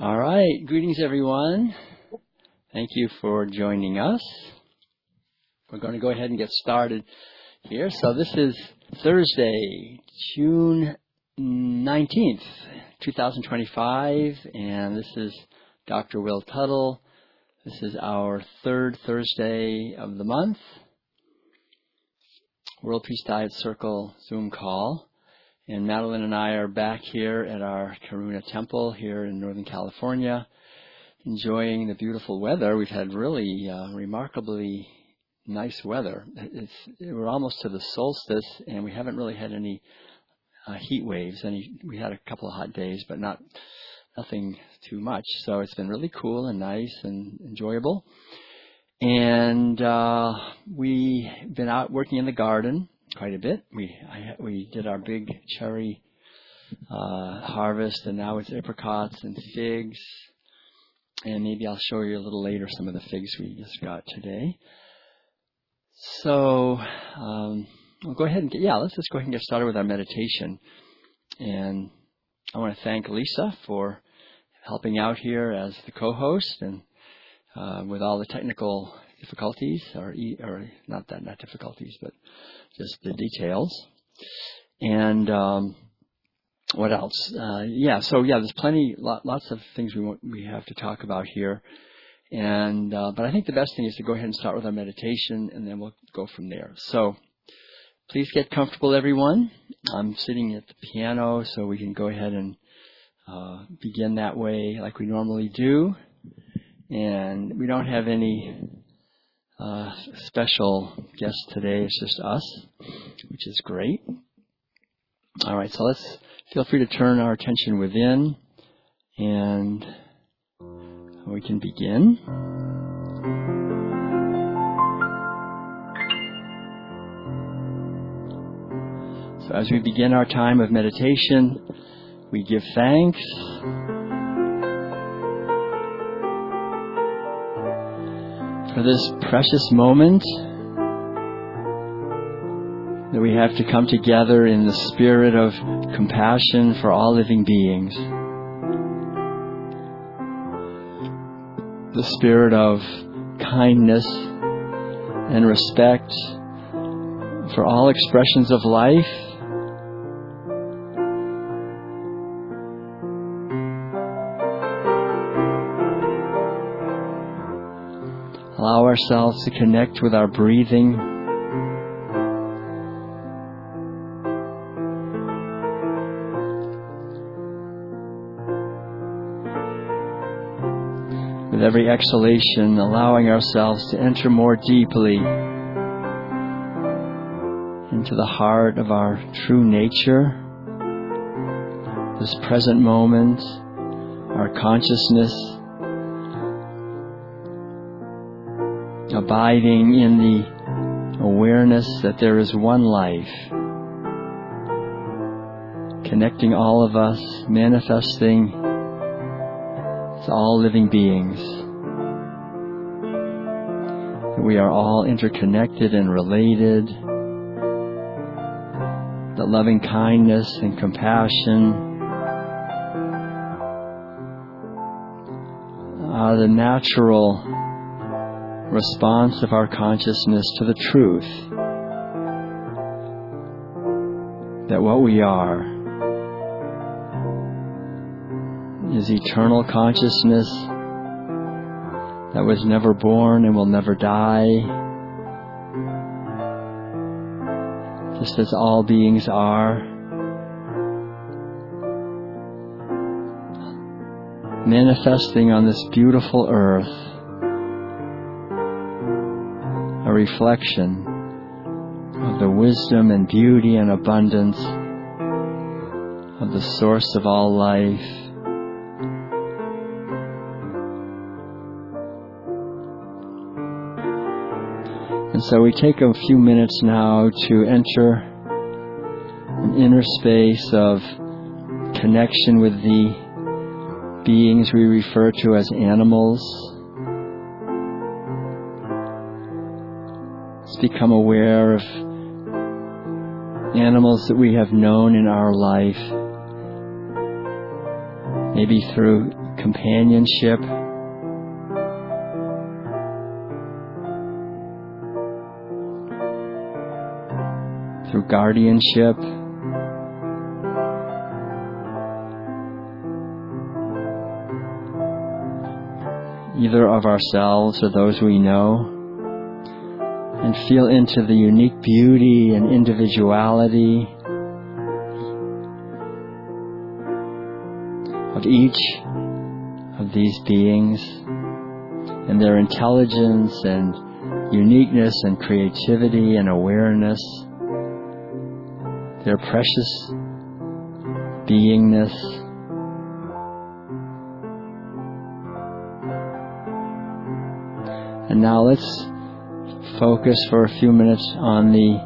All right. Greetings, everyone. Thank you for joining us. We're going to go ahead and get started here. So this is Thursday, June 19th, 2025, and this is Dr. Will Tuttle. This is our third Thursday of the month, World Peace Diet Circle Zoom call. And Madeline and I are back here at our Karuna Temple here in Northern California, enjoying the beautiful weather. We've had really remarkably nice weather. We're almost to the solstice, and we haven't really had any heat waves. We had a couple of hot days, but nothing too much. So it's been really cool and nice and enjoyable. And we've been out working in the garden quite a bit. We did our big cherry harvest, and now it's apricots and figs. And maybe I'll show you a little later some of the figs we just got today. So we'll go ahead and let's just go ahead and get started with our meditation. And I want to thank Lisa for helping out here as the co-host and with all the technical difficulties, or not difficulties, but just the details. And what else? There's lots of things we have to talk about here. And but I think the best thing is to go ahead and start with our meditation, and then we'll go from there. So please get comfortable, everyone. I'm sitting at the piano, so we can go ahead and begin that way like we normally do. And we don't have any special guests today. It's just us, which is great. All right, so let's feel free to turn our attention within, and we can begin. So as we begin our time of meditation, we give thanks for this precious moment that we have to come together in the spirit of compassion for all living beings. The spirit of kindness and respect for all expressions of life. Allow ourselves to connect with our breathing. With every exhalation, allowing ourselves to enter more deeply into the heart of our true nature, this present moment, our consciousness, abiding in the awareness that there is one life, connecting all of us, manifesting as all living beings. That we are all interconnected and related. That loving kindness and compassion are the natural response of our consciousness to the truth that what we are is eternal consciousness that was never born and will never die, just as all beings are, manifesting on this beautiful earth, a reflection of the wisdom and beauty and abundance of the source of all life. And so we take a few minutes now to enter an inner space of connection with the beings we refer to as animals. Become aware of animals that we have known in our life, maybe through companionship, through guardianship, either of ourselves or those we know, and feel into the unique beauty and individuality of each of these beings and their intelligence and uniqueness and creativity and awareness, their precious beingness. And now let's focus for a few minutes on the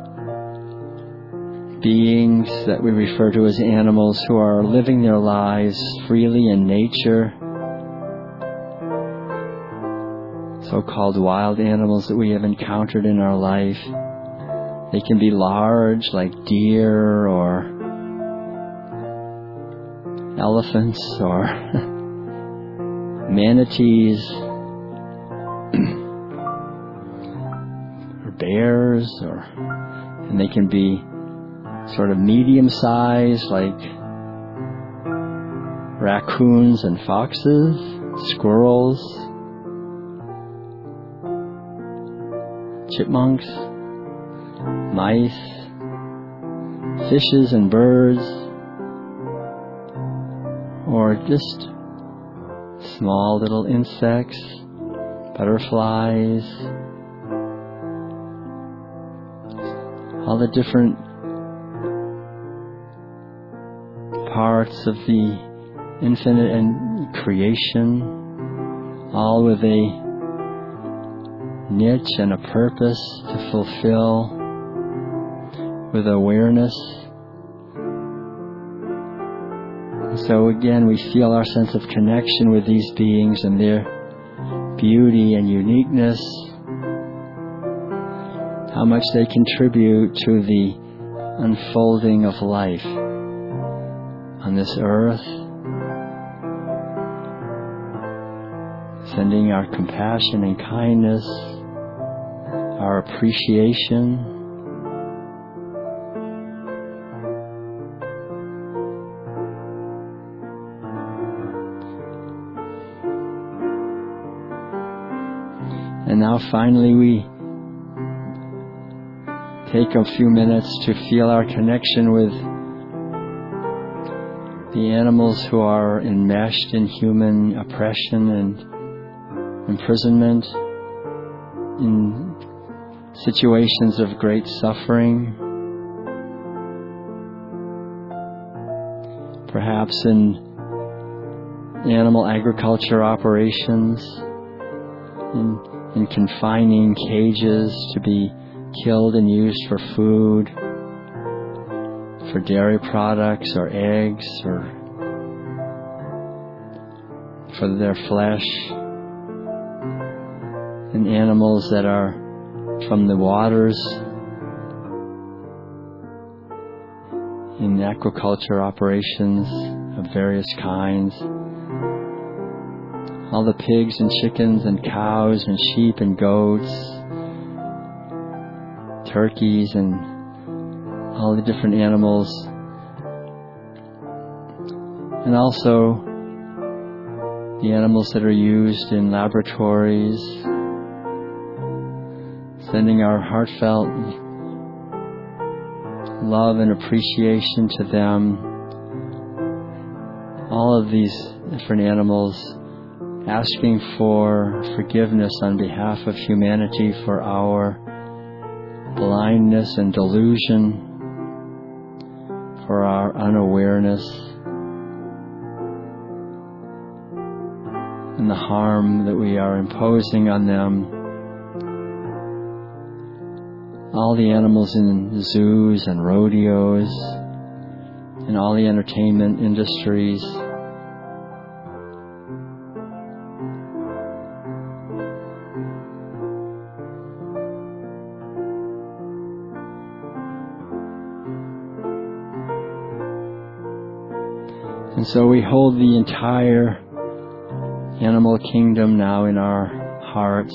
beings that we refer to as animals who are living their lives freely in nature, so-called wild animals that we have encountered in our life. They can be large, like deer or elephants or manatees or bears, and they can be sort of medium-sized, like raccoons and foxes, squirrels, chipmunks, mice, fishes and birds, or just small little insects, butterflies, all the different parts of the infinite and creation, all with a niche and a purpose to fulfill with awareness. And so again, we feel our sense of connection with these beings and their beauty and uniqueness, how much they contribute to the unfolding of life on this earth, sending our compassion and kindness, our appreciation. And now finally we take a few minutes to feel our connection with the animals who are enmeshed in human oppression and imprisonment, in situations of great suffering, perhaps in animal agriculture operations, in confining cages to be killed and used for food, for dairy products or eggs or for their flesh, and animals that are from the waters in aquaculture operations of various kinds, all the pigs and chickens and cows and sheep and goats, turkeys and all the different animals, and also the animals that are used in laboratories, sending our heartfelt love and appreciation to them. All of these different animals asking for forgiveness on behalf of humanity for our blindness and delusion, for our unawareness and the harm that we are imposing on them. All the animals in zoos and rodeos and all the entertainment industries. And so we hold the entire animal kingdom now in our hearts,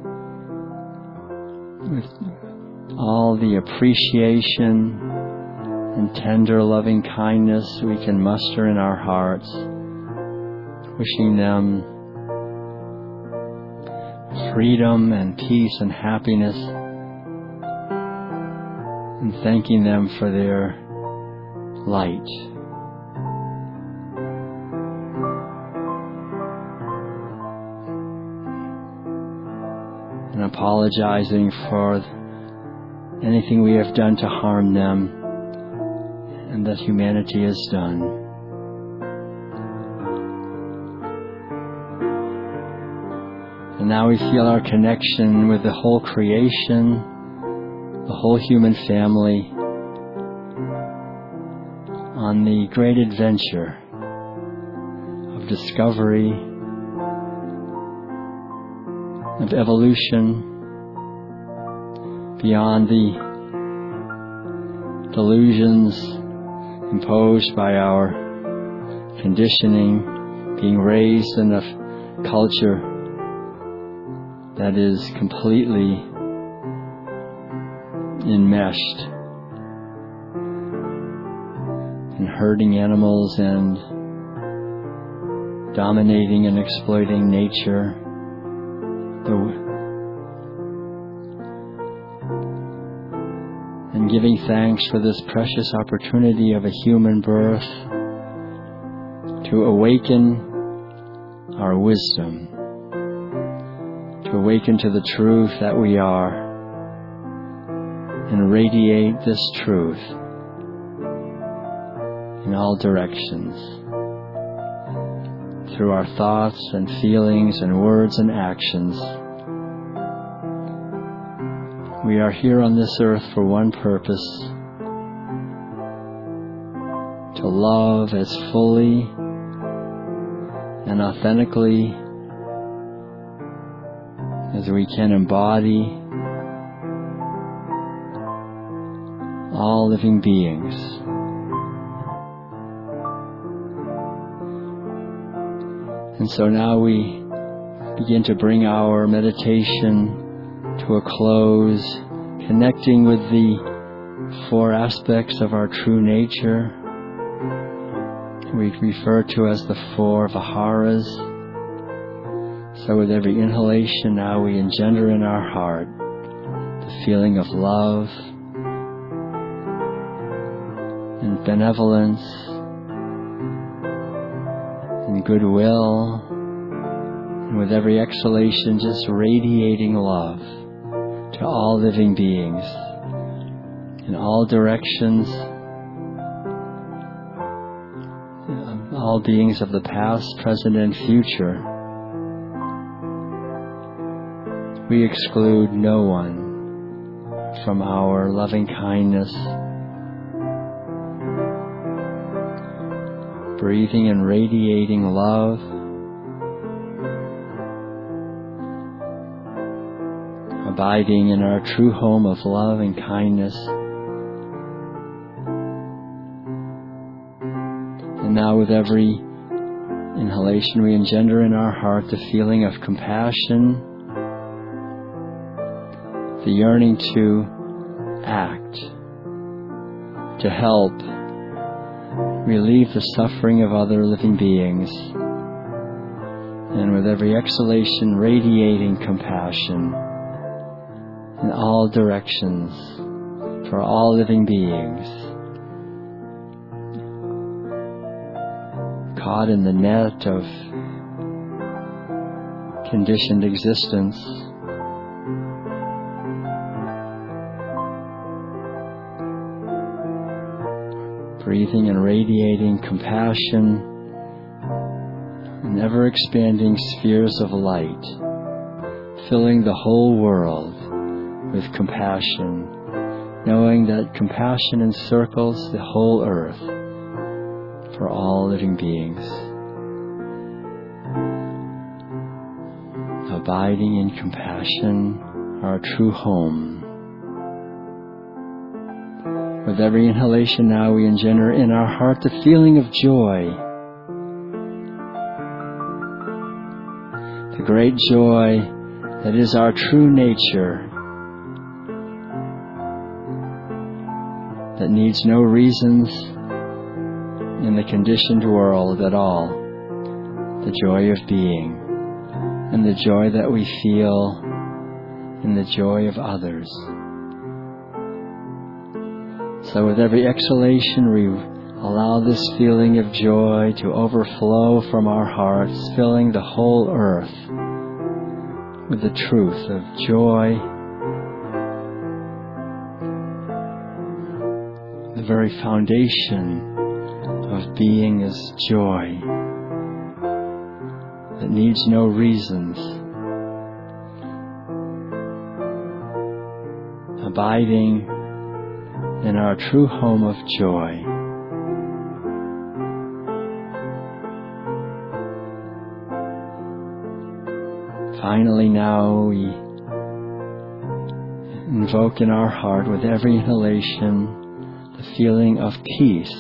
with all the appreciation and tender loving kindness we can muster in our hearts, wishing them freedom and peace and happiness, and thanking them for their light. And apologizing for anything we have done to harm them and that humanity has done. And now we feel our connection with the whole creation, the whole human family, on the great adventure of discovery, of evolution, beyond the delusions imposed by our conditioning, being raised in a culture that is completely enmeshed in herding animals and dominating and exploiting nature. And giving thanks for this precious opportunity of a human birth to awaken our wisdom, to awaken to the truth that we are, and radiate this truth in all directions through our thoughts and feelings and words and actions. We are here on this earth for one purpose: to love as fully and authentically as we can embody all living beings. And so now we begin to bring our meditation to a close, connecting with the four aspects of our true nature we refer to as the four Viharas. So with every inhalation now we engender in our heart the feeling of love and benevolence and goodwill, and with every exhalation just radiating love to all living beings in all directions, all beings of the past, present, and future. We exclude no one from our loving kindness, breathing and radiating love, abiding in our true home of love and kindness. And now with every inhalation we engender in our heart the feeling of compassion, the yearning to act, to help, relieve the suffering of other living beings. And with every exhalation radiating compassion in all directions for all living beings, caught in the net of conditioned existence. Breathing and radiating compassion in ever-expanding spheres of light, filling the whole world with compassion, knowing that compassion encircles the whole earth for all living beings. Abiding in compassion, our true home. With every inhalation now we engender in our heart the feeling of joy, the great joy that is our true nature, that needs no reasons in the conditioned world at all, the joy of being, and the joy that we feel in the joy of others. So with every exhalation, we allow this feeling of joy to overflow from our hearts, filling the whole earth with the truth of joy. The very foundation of being is joy that needs no reasons, abiding in our true home of joy. Finally, now we invoke in our heart with every inhalation the feeling of peace,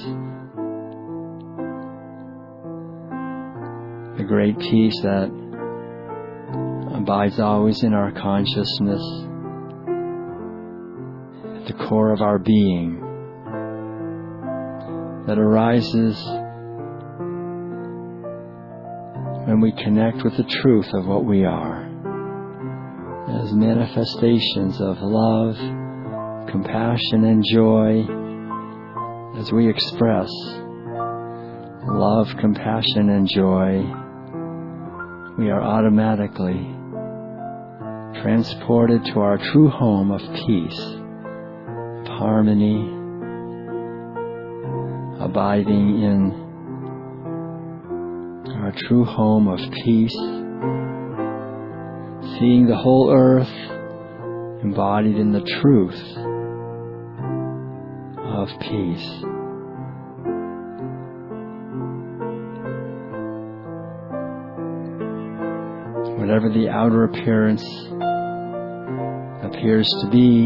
the great peace that abides always in our consciousness, at the core of our being, that arises when we connect with the truth of what we are, as manifestations of love, compassion, and joy. As we express love, compassion, and joy, we are automatically transported to our true home of peace, of harmony, abiding in our true home of peace, seeing the whole earth embodied in the truth of peace. Whatever the outer appearance appears to be,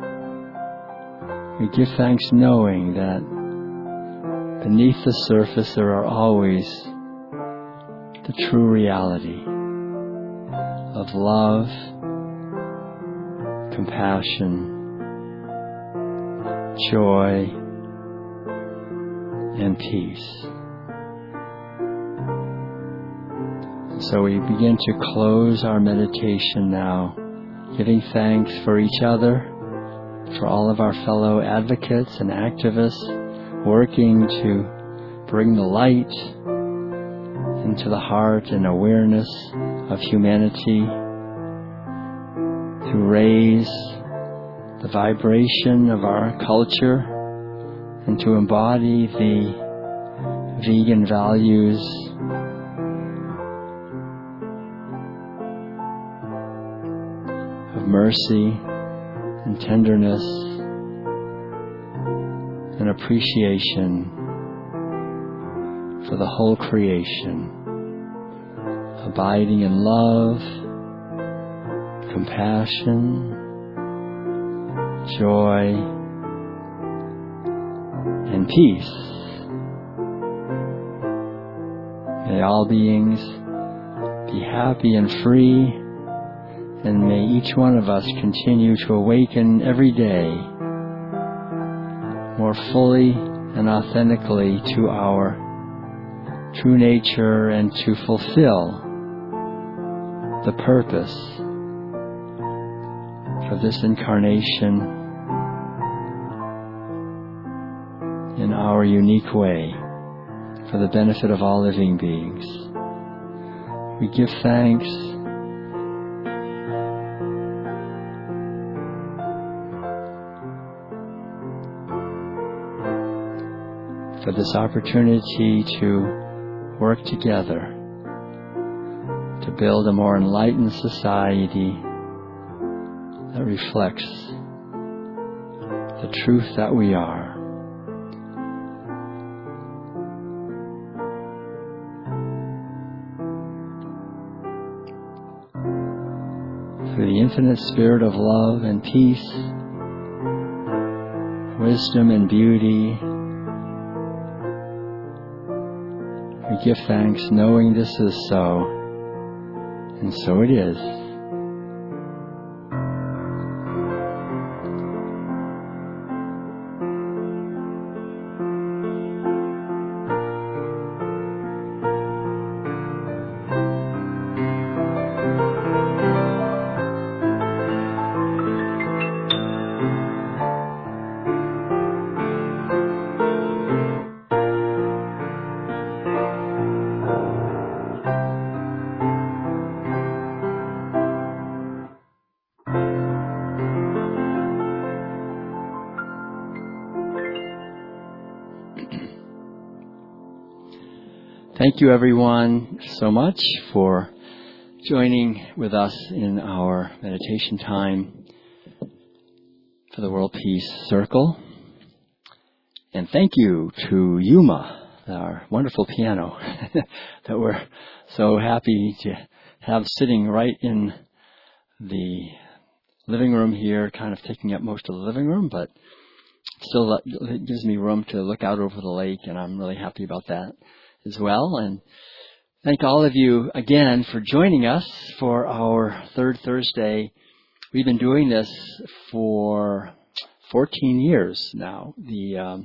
we give thanks knowing that beneath the surface there are always the true reality of love, compassion, joy, and peace. So we begin to close our meditation now, giving thanks for each other, for all of our fellow advocates and activists working to bring the light into the heart and awareness of humanity, to raise the vibration of our culture and to embody the vegan values of mercy and tenderness and appreciation for the whole creation, abiding in love, compassion, joy, and peace. May all beings be happy and free, and may each one of us continue to awaken every day more fully and authentically to our true nature and to fulfill the purpose for this incarnation in our unique way for the benefit of all living beings. We give thanks for this opportunity to work together to build a more enlightened society that reflects the truth that we are. Through the infinite spirit of love and peace, wisdom and beauty, we give thanks knowing this is so, And so it is. Thank you, everyone, so much for joining with us in our meditation time for the World Peace Circle. And thank you to Yuma, our wonderful piano that we're so happy to have sitting right in the living room here, kind of taking up most of the living room, but still it gives me room to look out over the lake, and I'm really happy about that as well. And thank all of you again for joining us for our third Thursday. We've been doing this for 14 years now. The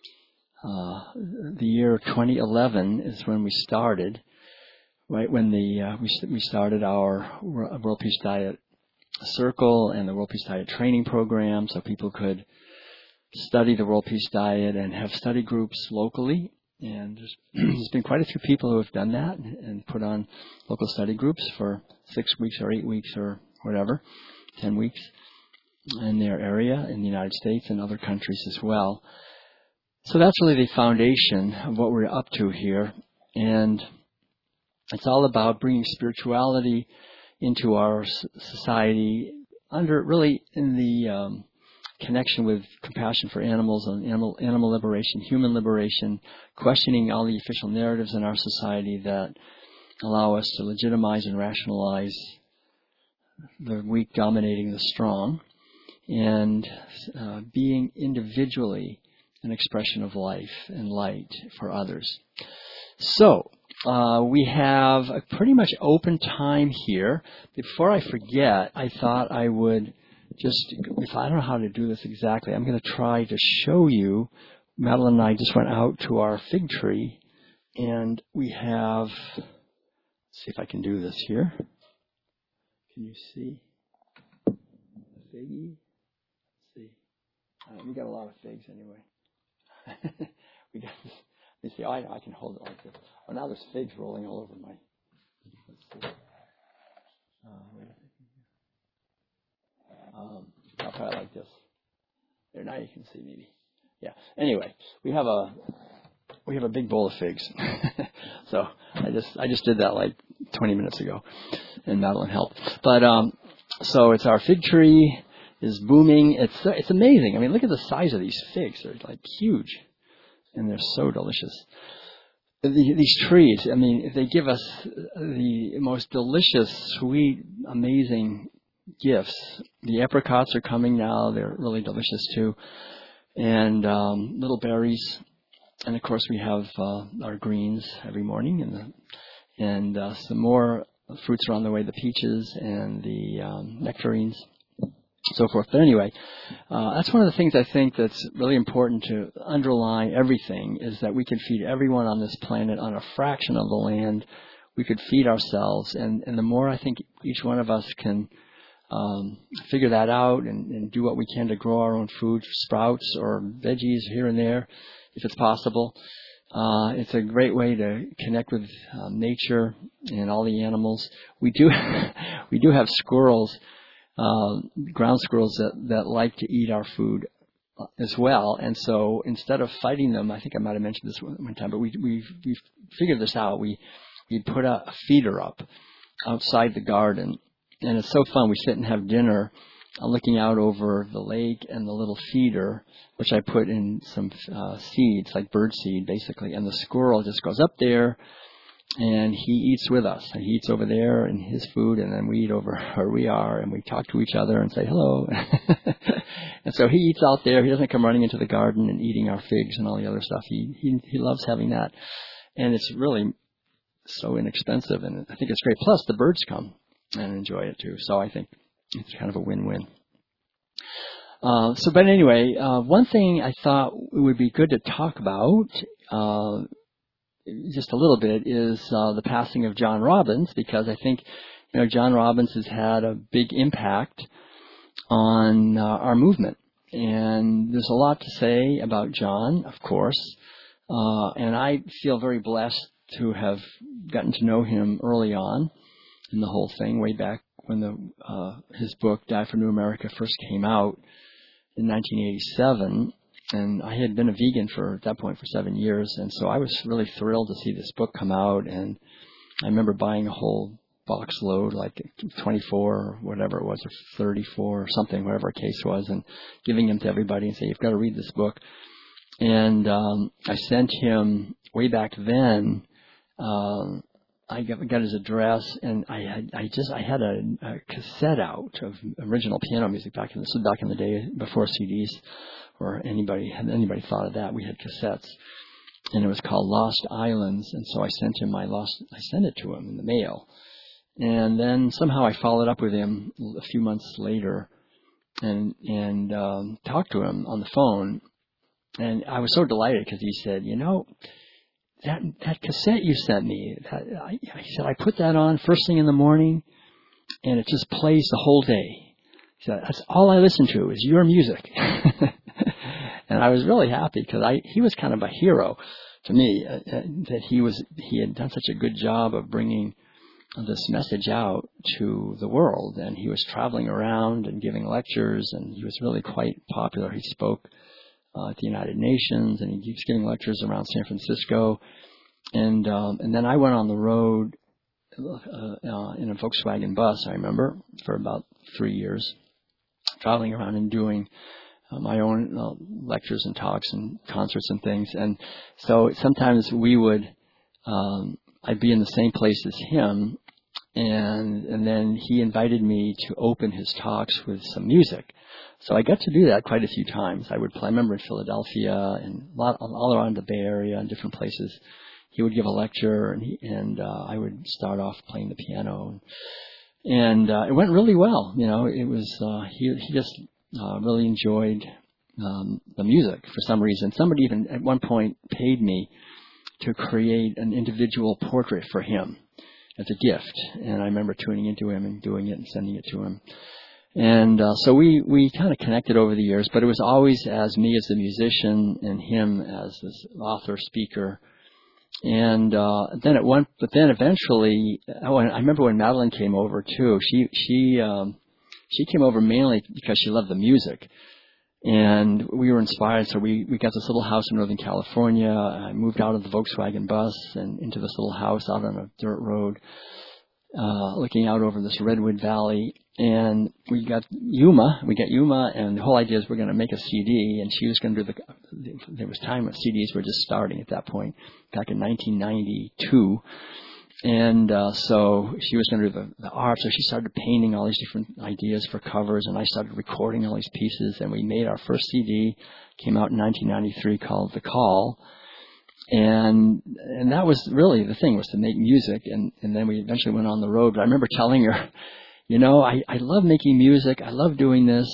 year 2011 is when we started, right when we started our World Peace Diet Circle and the World Peace Diet Training Program, so people could study the World Peace Diet and have study groups locally. And there's been quite a few people who have done that and put on local study groups for 6 weeks or 8 weeks or whatever, 10 weeks in their area in the United States and other countries as well. So that's really the foundation of what we're up to here. And it's all about bringing spirituality into our society under really in the connection with compassion for animals and animal liberation, human liberation, questioning all the official narratives in our society that allow us to legitimize and rationalize the weak dominating the strong, and being individually an expression of life and light for others. So, we have a pretty much open time here. Before I forget, I thought I would if I don't know how to do this exactly, I'm going to try to show you. Madeline and I just went out to our fig tree, and we have, let's see if I can do this here. Can you see the figgy? Let's see. We got a lot of figs anyway. We got this. You see, I can hold it like this. Oh, now there's figs rolling all over my. Let's see. Wait a second. I'll try it like this. There, now you can see maybe. Yeah. Anyway, we have a big bowl of figs. So I just did that like 20 minutes ago, and Madeline helped. But so it's our fig tree is booming. It's amazing. I mean, look at the size of these figs. They're like huge, and they're so delicious. These trees, I mean, they give us the most delicious, sweet, amazing gifts. The apricots are coming now. They're really delicious too. And little berries. And of course we have our greens every morning, and some more fruits are on the way, the peaches and the nectarines, so forth. But anyway, that's one of the things I think that's really important to underline everything, is that we can feed everyone on this planet on a fraction of the land. We could feed ourselves, and the more I think each one of us can figure that out and do what we can to grow our own food, sprouts or veggies here and there, if it's possible. It's a great way to connect with nature and all the animals. We do have squirrels, ground squirrels that like to eat our food as well. And so instead of fighting them, I think I might have mentioned this one time, but we figured this out. We put a feeder up outside the garden. And it's so fun. We sit and have dinner looking out over the lake and the little feeder, which I put in some seeds, like bird seed, basically. And the squirrel just goes up there, and he eats with us. And he eats over there in his food, and then we eat over where we are, and we talk to each other and say hello. And so he eats out there. He doesn't come running into the garden and eating our figs and all the other stuff. He loves having that. And it's really so inexpensive, and I think it's great. Plus, the birds come. and enjoy it too. So I think it's kind of a win-win. But anyway, one thing I thought would be good to talk about just a little bit is the passing of John Robbins, because I think John Robbins has had a big impact on our movement. And there's a lot to say about John, of course. And I feel very blessed to have gotten to know him early on in the whole thing, way back when his book, Die for New America, first came out in 1987. And I had been a vegan at that point for 7 years. And so I was really thrilled to see this book come out. And I remember buying a whole box load, like 24 or whatever it was, or 34 or something, whatever the case was, and giving them to everybody and saying, you've got to read this book. And I sent him, way back then, I got his address, and I had a cassette out of original piano music back in the day, before CDs or anybody thought of that. We had cassettes, and it was called Lost Islands. And so I sent it to him in the mail. And then somehow I followed up with him a few months later and talked to him on the phone. And I was so delighted because he said, that cassette you sent me, he said, I put that on first thing in the morning and it just plays the whole day. He said, that's all I listen to is your music. And I was really happy because he was kind of a hero to me, that he had done such a good job of bringing this message out to the world, and he was traveling around and giving lectures, and he was really quite popular. He spoke at the United Nations, and he was giving lectures around San Francisco, and then I went on the road in a Volkswagen bus, I remember, for about 3 years, traveling around and doing my own lectures and talks and concerts and things. And so sometimes I'd be in the same place as him, and then he invited me to open his talks with some music. So I got to do that quite a few times. I remember in Philadelphia and all around the Bay Area and different places. He would give a lecture, and I would start off playing the piano, and it went really well. It was he just really enjoyed the music for some reason. Somebody even at one point paid me to create an individual portrait for him as a gift. And I remember tuning into him and doing it and sending it to him. And so we kind of connected over the years, but it was always as me as the musician and him as this author, speaker. And then eventually, I remember when Madeline came over too. She came over mainly because she loved the music. And we were inspired, so we got this little house in Northern California. I moved out of the Volkswagen bus and into this little house out on a dirt road, looking out over this redwood valley. And we got Yuma, and the whole idea is we're going to make a CD, and she was going to do there was time when CDs were just starting at that point, back in 1992. And so she was going to do the art, so she started painting all these different ideas for covers, and I started recording all these pieces, and we made our first CD, came out in 1993, called The Call. And that was really the thing, was to make music, and then we eventually went on the road. But I remember telling her, I love making music, I love doing this,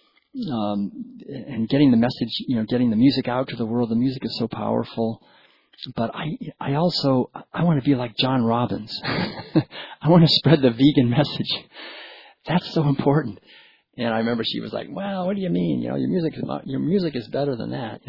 and getting the message, getting the music out to the world. The music is so powerful. But I want to be like John Robbins. I want to spread the vegan message. That's so important. And I remember she was like, "Well, what do you mean? Your music is better than that,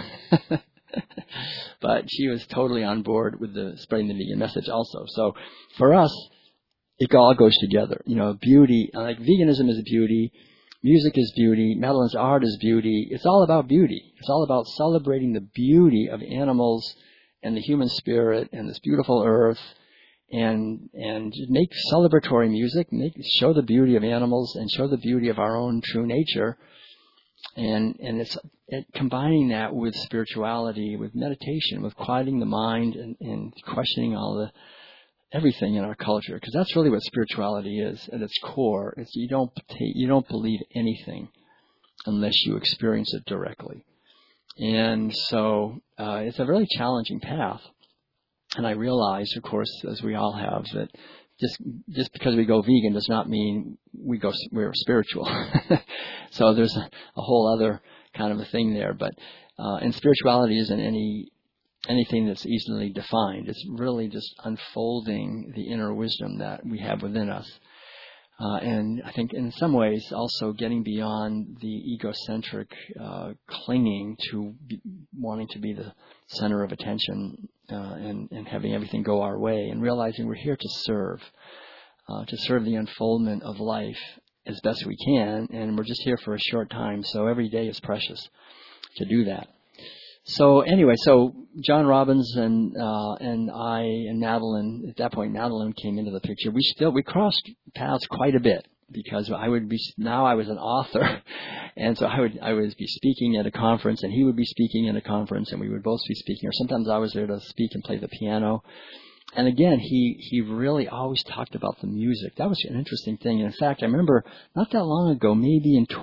But she was totally on board with the spreading the vegan message also. So for us, it all goes together. Beauty, like veganism is beauty. Music is beauty. Madeline's art is beauty. It's all about beauty. It's all about celebrating the beauty of animals and the human spirit and this beautiful earth, and make celebratory music, show the beauty of animals and show the beauty of our own true nature, and it's combining that with spirituality, with meditation, with quieting the mind and questioning everything in our culture, because that's really what spirituality is at its core. It's you don't believe anything unless you experience it directly. And so it's a really challenging path. And I realize, of course, as we all have, that just because we go vegan does not mean we're spiritual. So there's a whole other kind of a thing there. But and spirituality isn't anything that's easily defined. It's really just unfolding the inner wisdom that we have within us. And I think in some ways also getting beyond the egocentric clinging to wanting to be the center of attention and having everything go our way, and realizing we're here to serve the unfoldment of life as best we can, and we're just here for a short time, so every day is precious to do that. So anyway, so John Robbins and I and Madeline, at that point Madeline came into the picture. We crossed paths quite a bit, because I was an author, and so I would be speaking at a conference, and he would be speaking at a conference, and we would both be speaking, or sometimes I was there to speak and play the piano. And again, he really always talked about the music. That was an interesting thing. And in fact, I remember not that long ago, maybe in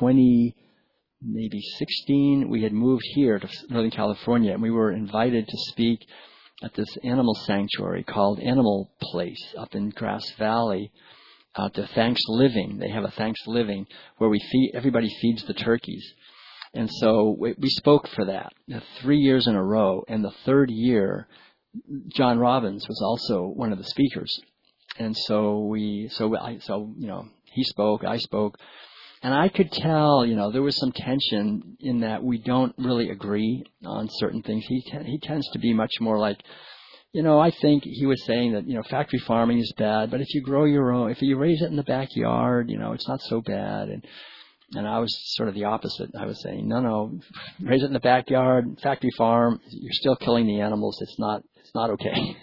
2016, we had moved here to Northern California, and we were invited to speak at this animal sanctuary called Animal Place up in Grass Valley, to Thanks Living. They have a Thanks Living where everybody feeds the turkeys. And so we spoke for that 3 years in a row, and the third year, John Robbins was also one of the speakers. And so he spoke, I spoke, and I could tell, there was some tension in that we don't really agree on certain things. He tends to be much more like, I think he was saying that, factory farming is bad, but if you grow your own, if you raise it in the backyard, it's not so bad. And I was sort of the opposite. I was saying, no, raise it in the backyard, factory farm, you're still killing the animals. It's not okay.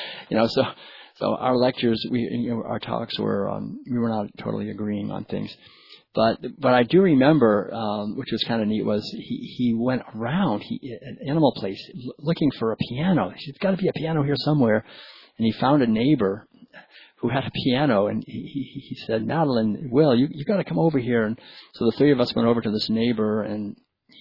So our lectures, our talks were, we were not totally agreeing on things. But I do remember, which was kind of neat, was he went around at Animal Place looking for a piano. He said, "There's got to be a piano here somewhere." And he found a neighbor who had a piano, and he said, "Madeline, Will, you got to come over here." And so the three of us went over to this neighbor, and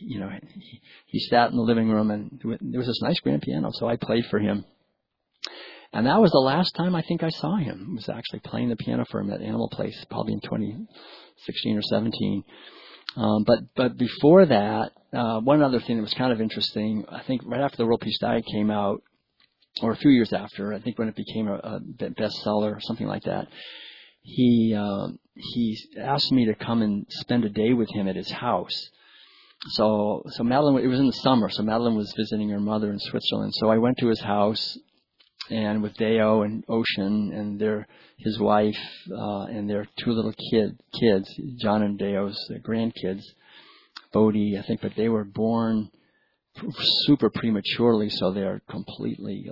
he sat in the living room, and there was this nice grand piano. So I played for him. And that was the last time I think I saw him. I was actually playing the piano for him at Animal Place, probably in 2016 or 17. But before that, one other thing that was kind of interesting, I think right after the World Peace Diet came out, or a few years after, I think when it became a bestseller or something like that, he asked me to come and spend a day with him at his house. So Madeline, it was in the summer, so Madeline was visiting her mother in Switzerland. So I went to his house, and with Deo and Ocean and his wife and their two little kids, John and Deo's grandkids, Bodhi, I think, but they were born super prematurely, so they're completely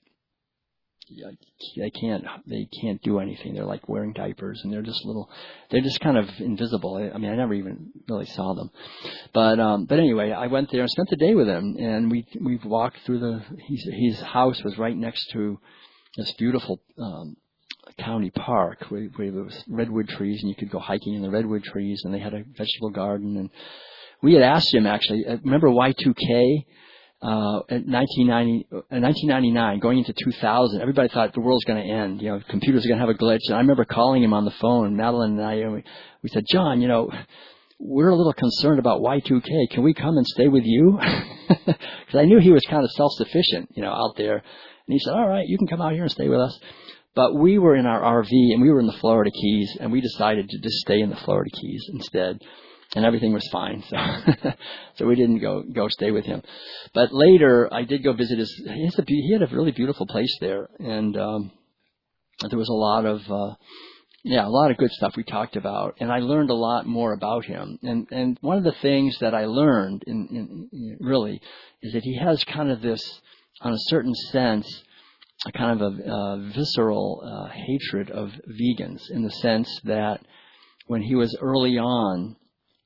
they can't do anything. They're like wearing diapers, and they're just kind of invisible. I mean, I never even really saw them. But anyway, I went there and spent the day with him, and we walked through his house was right next to this beautiful county park where there was redwood trees, and you could go hiking in the redwood trees, and they had a vegetable garden. And we had asked him, actually, remember Y2K? In 1999, going into 2000, everybody thought the world's going to end. Computers are going to have a glitch. And I remember calling him on the phone, Madeline and I, we said, "John, we're a little concerned about Y2K. Can we come and stay with you?" Because I knew he was kind of self-sufficient, out there. And he said, "All right, you can come out here and stay with us." But we were in our RV, and we were in the Florida Keys, and we decided to just stay in the Florida Keys instead. And everything was fine, so we didn't go stay with him. But later, I did go visit he had a really beautiful place there, and there was a lot of good stuff we talked about, and I learned a lot more about him. And one of the things that I learned really is that he has kind of this, on a certain sense, a kind of a visceral hatred of vegans, in the sense that when he was early on,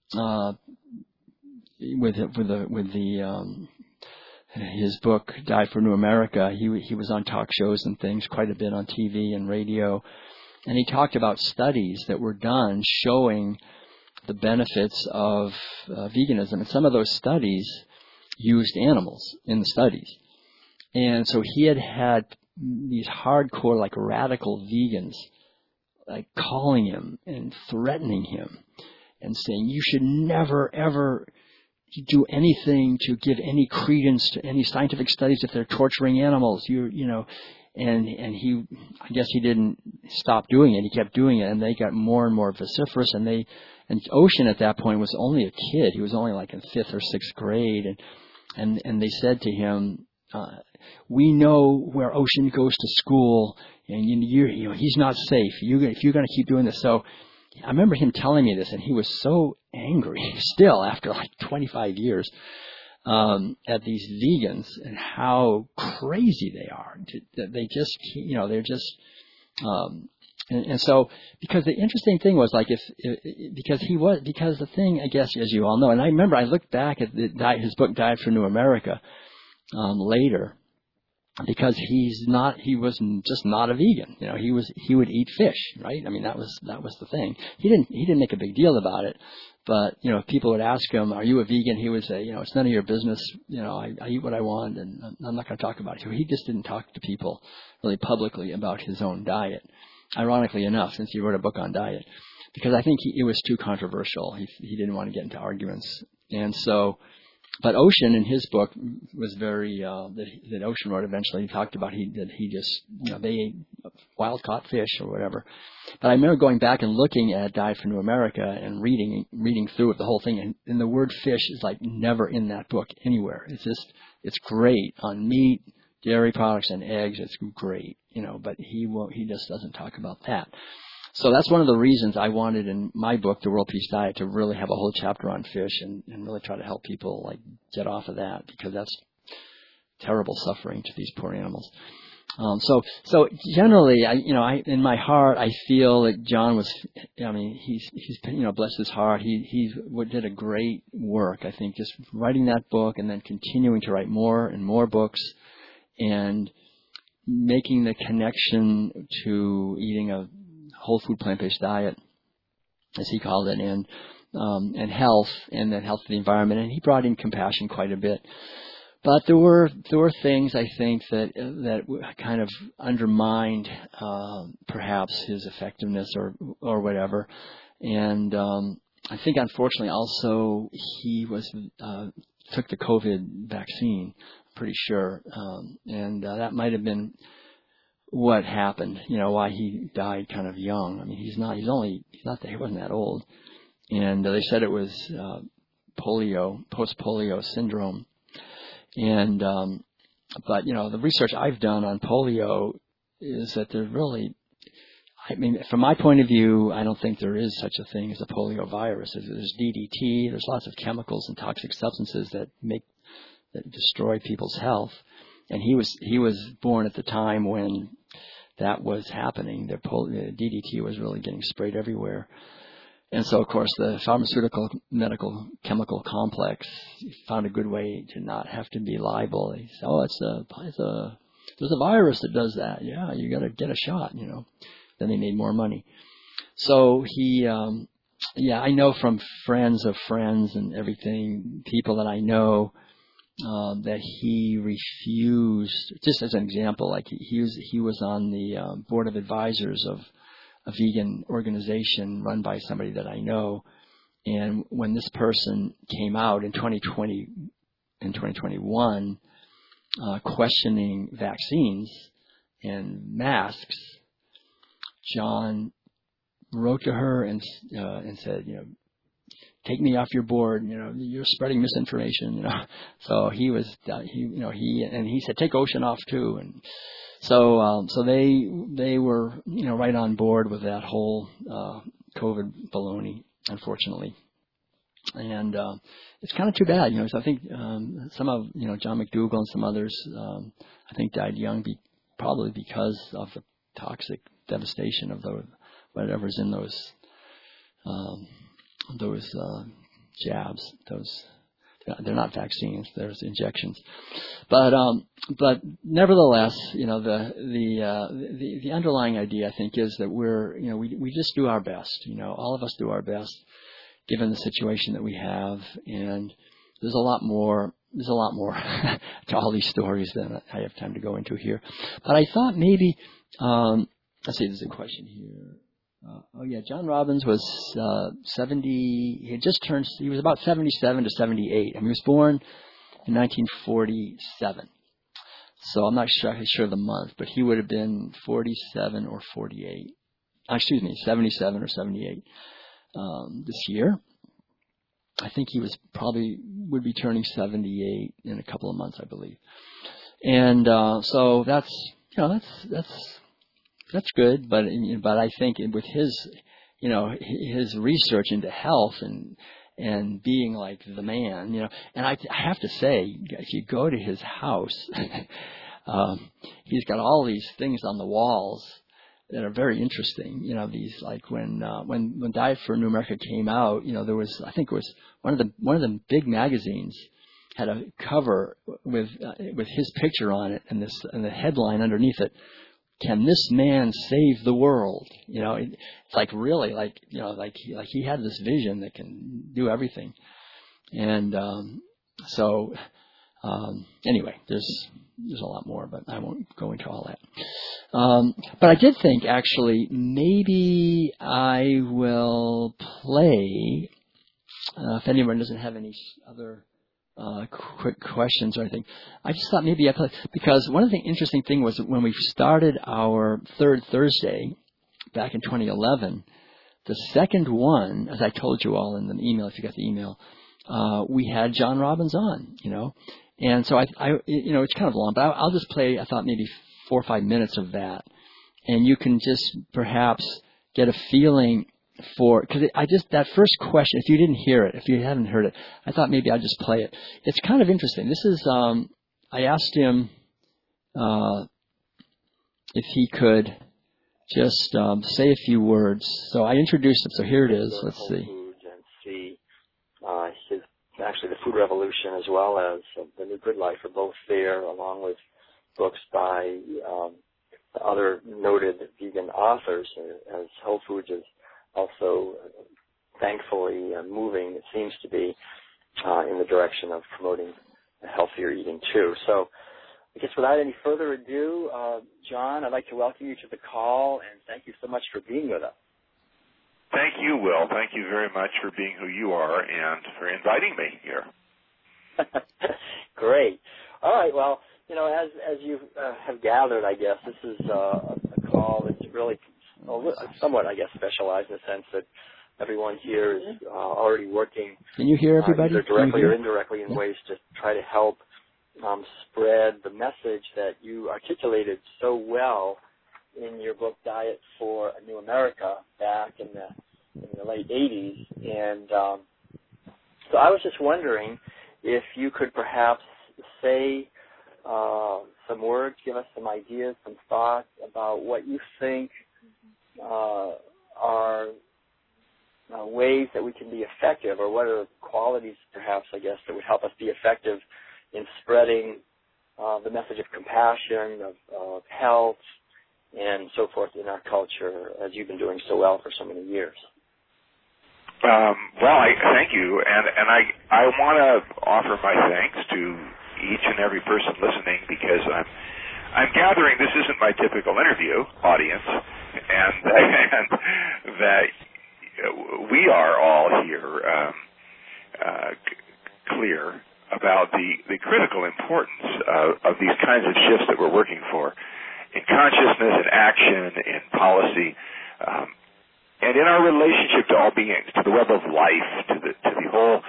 his book Dive for New America, he was on talk shows and things quite a bit on TV and radio, and he talked about studies that were done showing the benefits of veganism, and some of those studies used animals in the studies. And so he had these hardcore, like radical vegans like calling him and threatening him and saying, you should never, ever do anything to give any credence to any scientific studies if they're torturing animals. And he, I guess he didn't stop doing it. He kept doing it, and they got more and more vociferous. And Ocean at that point was only a kid. He was only like in 5th or 6th grade, and they said to him, we know where Ocean goes to school, and he's not safe. If you're going to keep doing this. So I remember him telling me this, and he was so angry still after like 25 years at these vegans and how crazy they are. They just, they're just, and so, because the interesting thing was like because the thing, I guess, as you all know, and I remember I looked back at his book Diet for New America later, because he was just not a vegan. He would eat fish, right? I mean, that was the thing. He didn't make a big deal about it. But, if people would ask him, are you a vegan? He would say, it's none of your business. I eat what I want, and I'm not going to talk about it. So he just didn't talk to people really publicly about his own diet, ironically enough, since he wrote a book on diet, because I think it was too controversial. He didn't want to get into arguments. And so, but Ocean in his book was very, that Ocean wrote eventually, he talked about that he just, they ate wild caught fish or whatever. But I remember going back and looking at Diet for New America and reading through it, the whole thing, and the word fish is like never in that book anywhere. It's great on meat, dairy products, and eggs. It's great, but he just doesn't talk about that. So that's one of the reasons I wanted in my book, The World Peace Diet, to really have a whole chapter on fish and really try to help people like get off of that, because that's terrible suffering to these poor animals. So generally, I in my heart, I feel that John was, he's bless his heart. He did a great work, I think, just writing that book and then continuing to write more and more books and making the connection to eating a whole food plant-based diet, as he called it, and health, and then health of the environment. And he brought in compassion quite a bit. But there were things, I think, that kind of undermined perhaps his effectiveness or whatever. And I think, unfortunately, also he took the COVID vaccine, I'm pretty sure, and that might have been what happened. Why he died kind of young. I mean, he wasn't that old, and they said it was polio, post-polio syndrome. And, but, the research I've done on polio is that there's really, from my point of view, I don't think there is such a thing as a polio virus. There's DDT, there's lots of chemicals and toxic substances that destroy people's health. And he was born at the time when that was happening. The DDT was really getting sprayed everywhere. And so, of course, the pharmaceutical medical chemical complex found a good way to not have to be liable. They said, there's a virus that does that. Yeah, you got to get a shot, Then they made more money. So he, I know from friends of friends and everything, people that I know, that he refused, just as an example, like he was on the board of advisors of a vegan organization run by somebody that I know, and when this person came out in 2021, questioning vaccines and masks, John wrote to her and said, take me off your board. You're spreading misinformation. So he said, take Ocean off too. And so they were, right on board with that whole COVID baloney, unfortunately. And it's kind of too bad, So I think some of, John McDougall and some others, I think died young, probably because of the toxic devastation of whatever's in those jabs. They're not vaccines; there's injections. But nevertheless, the underlying idea, I think, is that we just do our best. All of us do our best, given the situation that we have, and there's a lot more to all these stories than I have time to go into here. But I thought maybe, let's see, there's a question here. John Robbins was 70. He was about 77 to 78. And he was born in 1947. So I'm not sure the month, but he would have been 47 or 48. 77 or 78 this year. I think he would be turning 78 in a couple of months, I believe. And so that's good. But I think with his his research into health and being like the man, and I have to say, if you go to his house, he's got all these things on the walls that are very interesting. These, like when Diet for a New America came out, there was, I think it was one of the big magazines had a cover with his picture on it and the headline underneath it, "Can this man save the world?" It's like really like he had this vision that can do everything. And anyway, there's a lot more, but I won't go into all that. But I did think, actually, maybe I will play, if anyone doesn't have any other quick questions or anything, I just thought maybe I'd play, because one of the interesting things was when we started our third Thursday back in 2011, the second one, as I told you all in the email, if you got the email, we had John Robbins on, And so I it's kind of long, but I'll just play, I thought maybe 4 or 5 minutes of that. And you can just perhaps get a feeling for, because that first question, if you didn't hear it, if you haven't heard it, I thought maybe I'd just play it. It's kind of interesting. This is, I asked him if he could just say a few words. So I introduced him. So here it is. Let's see. And see actually the Food Revolution as well as The New Good Life are both there, along with books by other noted vegan authors, as Whole Foods is also thankfully moving, it seems to be, in the direction of promoting healthier eating too. So I guess without any further ado, John, I'd like to welcome you to the call, and thank you so much for being with us. Thank you, Will. Thank you very much for being who you are and for inviting me here. Great. All right. Well, as you have gathered, I guess this is a call that's really somewhat, I guess, specialized in the sense that everyone here is already working. Can you hear everybody? Either directly or indirectly in ways to try to help spread the message that you articulated so well in your book Diet for a New America back in the late 80s. And so I was just wondering if you could perhaps say some words, give us some ideas, some thoughts about what you think are ways that we can be effective, or what are qualities perhaps, I guess, that would help us be effective in spreading the message of compassion, of health, and so forth in our culture, as you've been doing so well for so many years. Well, I thank you, and I want to offer my thanks to each and every person listening, because I'm gathering this isn't my typical interview audience, and that we are all here clear about the critical importance of these kinds of shifts that we're working for in consciousness, in action, in policy, and in our relationship to all beings, to the web of life, to the whole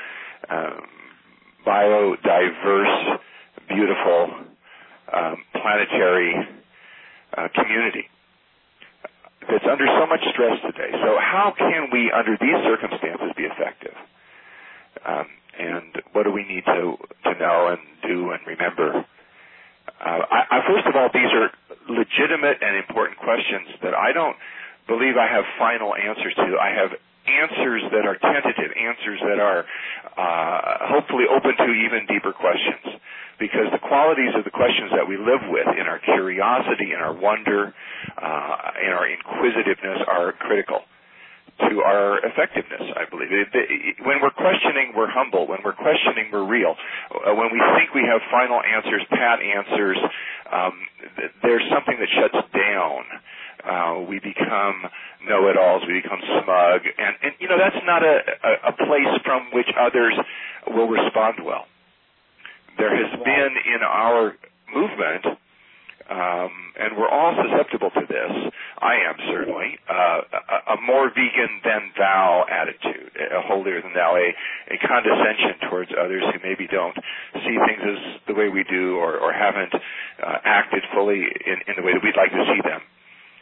biodiverse, beautiful, planetary community that's under so much stress today. So how can we, under these circumstances, be effective? And what do we need to know and do and remember? First of all, these are legitimate and important questions that I don't believe I have final answers to. I have answers that are tentative, answers that are hopefully open to even deeper questions, because the qualities of the questions that we live with in our curiosity, in our wonder, in our inquisitiveness are critical to our effectiveness, I believe. When we're questioning, we're humble. When we're questioning, we're real. When we think we have final answers, pat answers, there's something that shuts down We become know-it-alls. We become smug. And that's not a place from which others will respond well. There has been in our movement, and we're all susceptible to this, I am certainly, a more vegan than thou attitude, a holier than thou, a condescension towards others who maybe don't see things as the way we do or haven't acted fully in the way that we'd like to see them.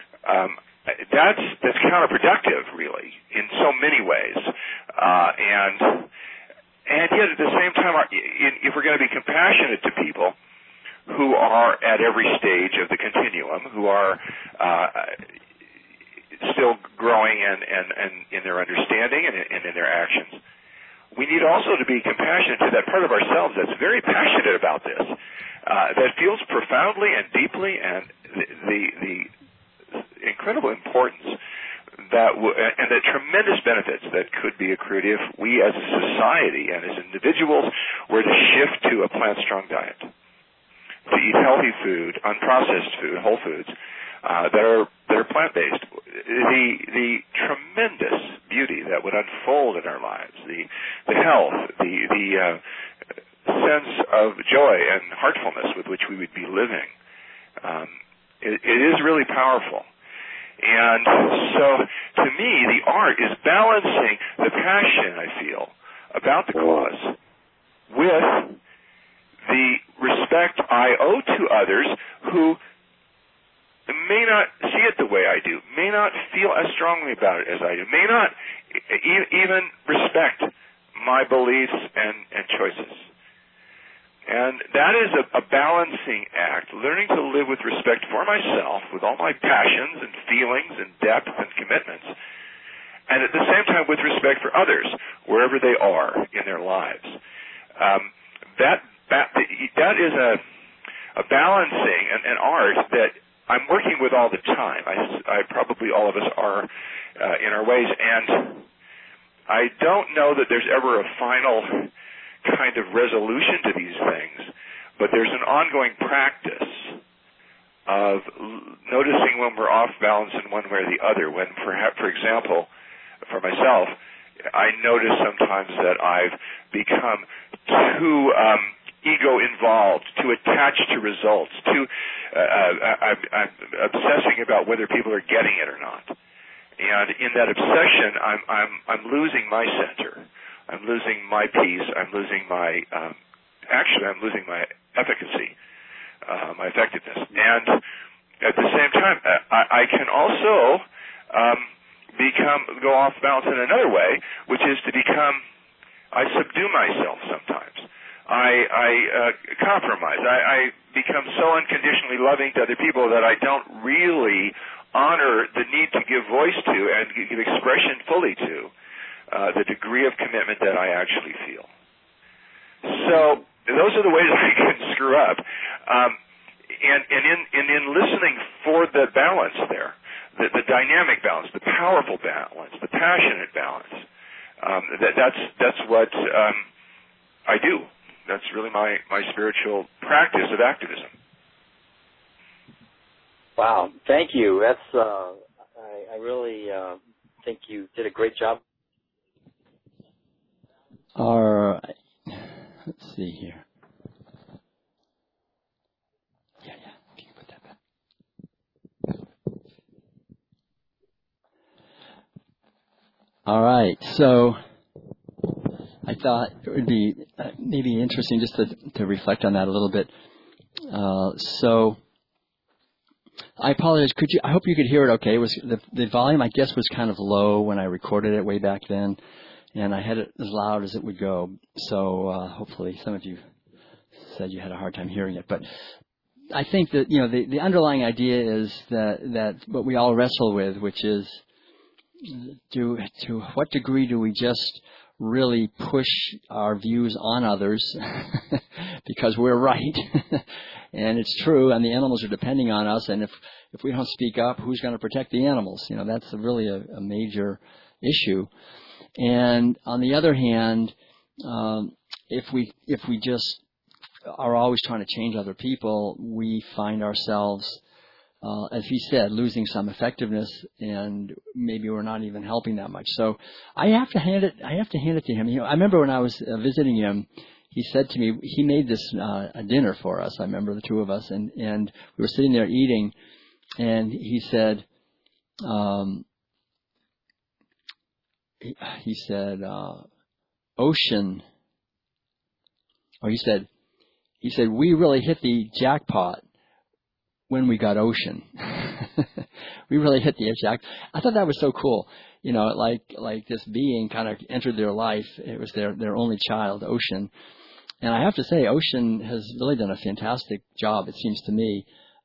That's counterproductive, really, in so many ways. And yet, at the same time, if we're going to be compassionate to people who are at every stage of the continuum, who are still growing and in their understanding and in their actions, we need also to be compassionate to that part of ourselves that's very passionate about this, that feels profoundly and deeply and the incredible importance and the tremendous benefits that could be accrued if we as a society and as individuals were to shift to a plant-strong diet, to eat healthy food, unprocessed food, whole foods that are plant-based. The tremendous beauty that would unfold in our lives, the health, the sense of joy and heartfulness with which we would be living, it is really powerful. And so, to me, the art is balancing the passion I feel about the cause with the respect I owe to others who may not see it the way I do, may not feel as strongly about it as I do, may not even respect my beliefs and choices. And that is a balancing act, learning to live with respect for myself, with all my passions and feelings and depth and commitments, and at the same time with respect for others, wherever they are in their lives. That is a balancing, an art that I'm working with all the time. I probably all of us are in our ways, and I don't know that there's ever a final kind of resolution to these things, but there's an ongoing practice of noticing when we're off balance in one way or the other. When, for example, for myself, I notice sometimes that I've become too ego-involved, too attached to results, I'm obsessing about whether people are getting it or not. And in that obsession, I'm losing my center. I'm losing my peace. I'm losing my I'm losing my efficacy, my effectiveness. And at the same time, I can also go off balance in another way, which is to I subdue myself sometimes. I compromise. I become so unconditionally loving to other people that I don't really honor the need to give voice to and give expression fully to the degree of commitment that I actually feel. So those are the ways I can screw up. And in listening for the balance there, the dynamic balance, the powerful balance, the passionate balance, that's what I do. That's really my spiritual practice of activism. Wow, thank you. That's I really think you did a great job. All right. Let's see here. Yeah. You can put that back. All right. So I thought it would be maybe interesting just to reflect on that a little bit. So I apologize. I hope you could hear it okay. It was the volume, I guess, was kind of low when I recorded it way back then, and I had it as loud as it would go. So hopefully some of you said you had a hard time hearing it. But I think that, the underlying idea is that what we all wrestle with, which is to what degree do we just really push our views on others because we're right and it's true and the animals are depending on us, and if we don't speak up, who's going to protect the animals? That's really a major issue. And on the other hand, if we just are always trying to change other people, we find ourselves as he said, losing some effectiveness, and maybe we're not even helping that much. So I have to hand it to him. I remember when I was visiting him, he said to me, he made this a dinner for us. I remember the two of us, and we were sitting there eating, and he said, ocean. Or he said we really hit the jackpot when we got Ocean. We really hit the jackpot. I thought that was so cool. Like this being kind of entered their life. It was their only child, Ocean. And I have to say, Ocean has really done a fantastic job, it seems to me,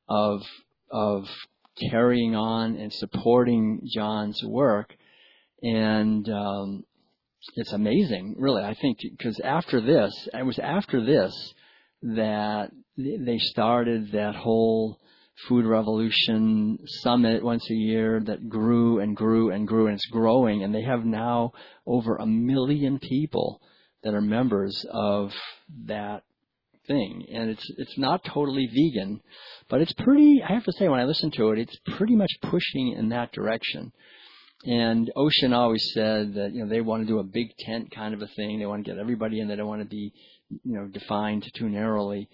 of carrying on and supporting John's work. And it's amazing, really, I think, because it was after this that they started that whole Food Revolution Summit once a year that grew and grew and grew, and it's growing, and they have now over 1 million people that are members of that thing. And it's not totally vegan, but it's pretty, I have to say, when I listen to it, it's pretty much pushing in that direction. And Ocean always said that, they want to do a big tent kind of a thing. They want to get everybody in. They don't want to be, defined too narrowly.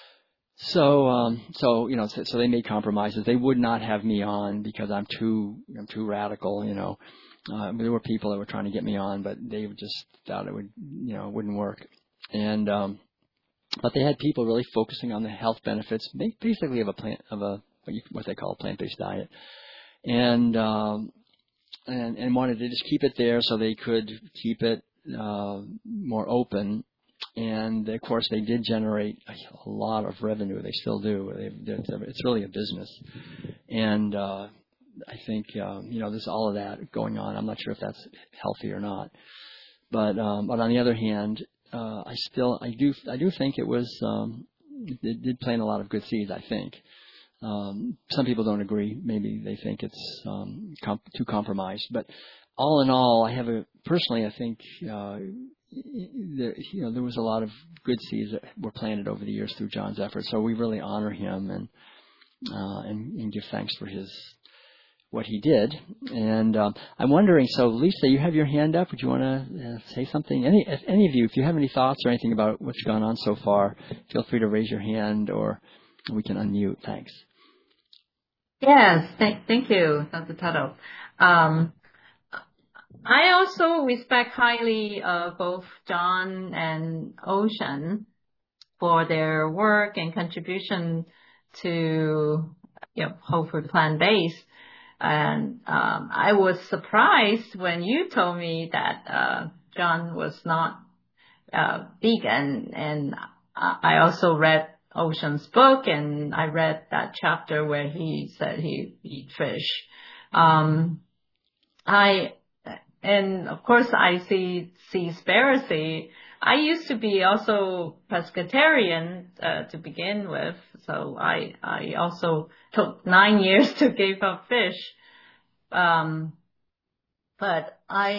So they made compromises. They would not have me on because I'm too radical, There were people that were trying to get me on, but they just thought it would, wouldn't work. And, but they had people really focusing on the health benefits, basically of what they call a plant-based diet. And wanted to just keep it there so they could keep it more open. And of course, they did generate a lot of revenue. They still do. It's really a business. And I think there's all of that going on. I'm not sure if that's healthy or not. But on the other hand, I do think it did plant a lot of good seeds. I think. Some people don't agree. Maybe they think it's too compromised. But all in all, I think there was a lot of good seeds that were planted over the years through John's efforts. So we really honor him and give thanks for what he did. And I'm wondering, so Lisa, you have your hand up. Would you want to say something? If any of you, if you have any thoughts or anything about what's gone on so far, feel free to raise your hand or we can unmute. Thanks. Yes, thank you, Dr. Tuttle. I also respect highly both John and Ocean for their work and contribution to whole food plant-based. And I was surprised when you told me that John was not vegan, and I also read Ocean's book, and I read that chapter where he said he eat fish. And of course I see Seaspiracy. I used to be also pescatarian to begin with, so I also took 9 years to give up fish. But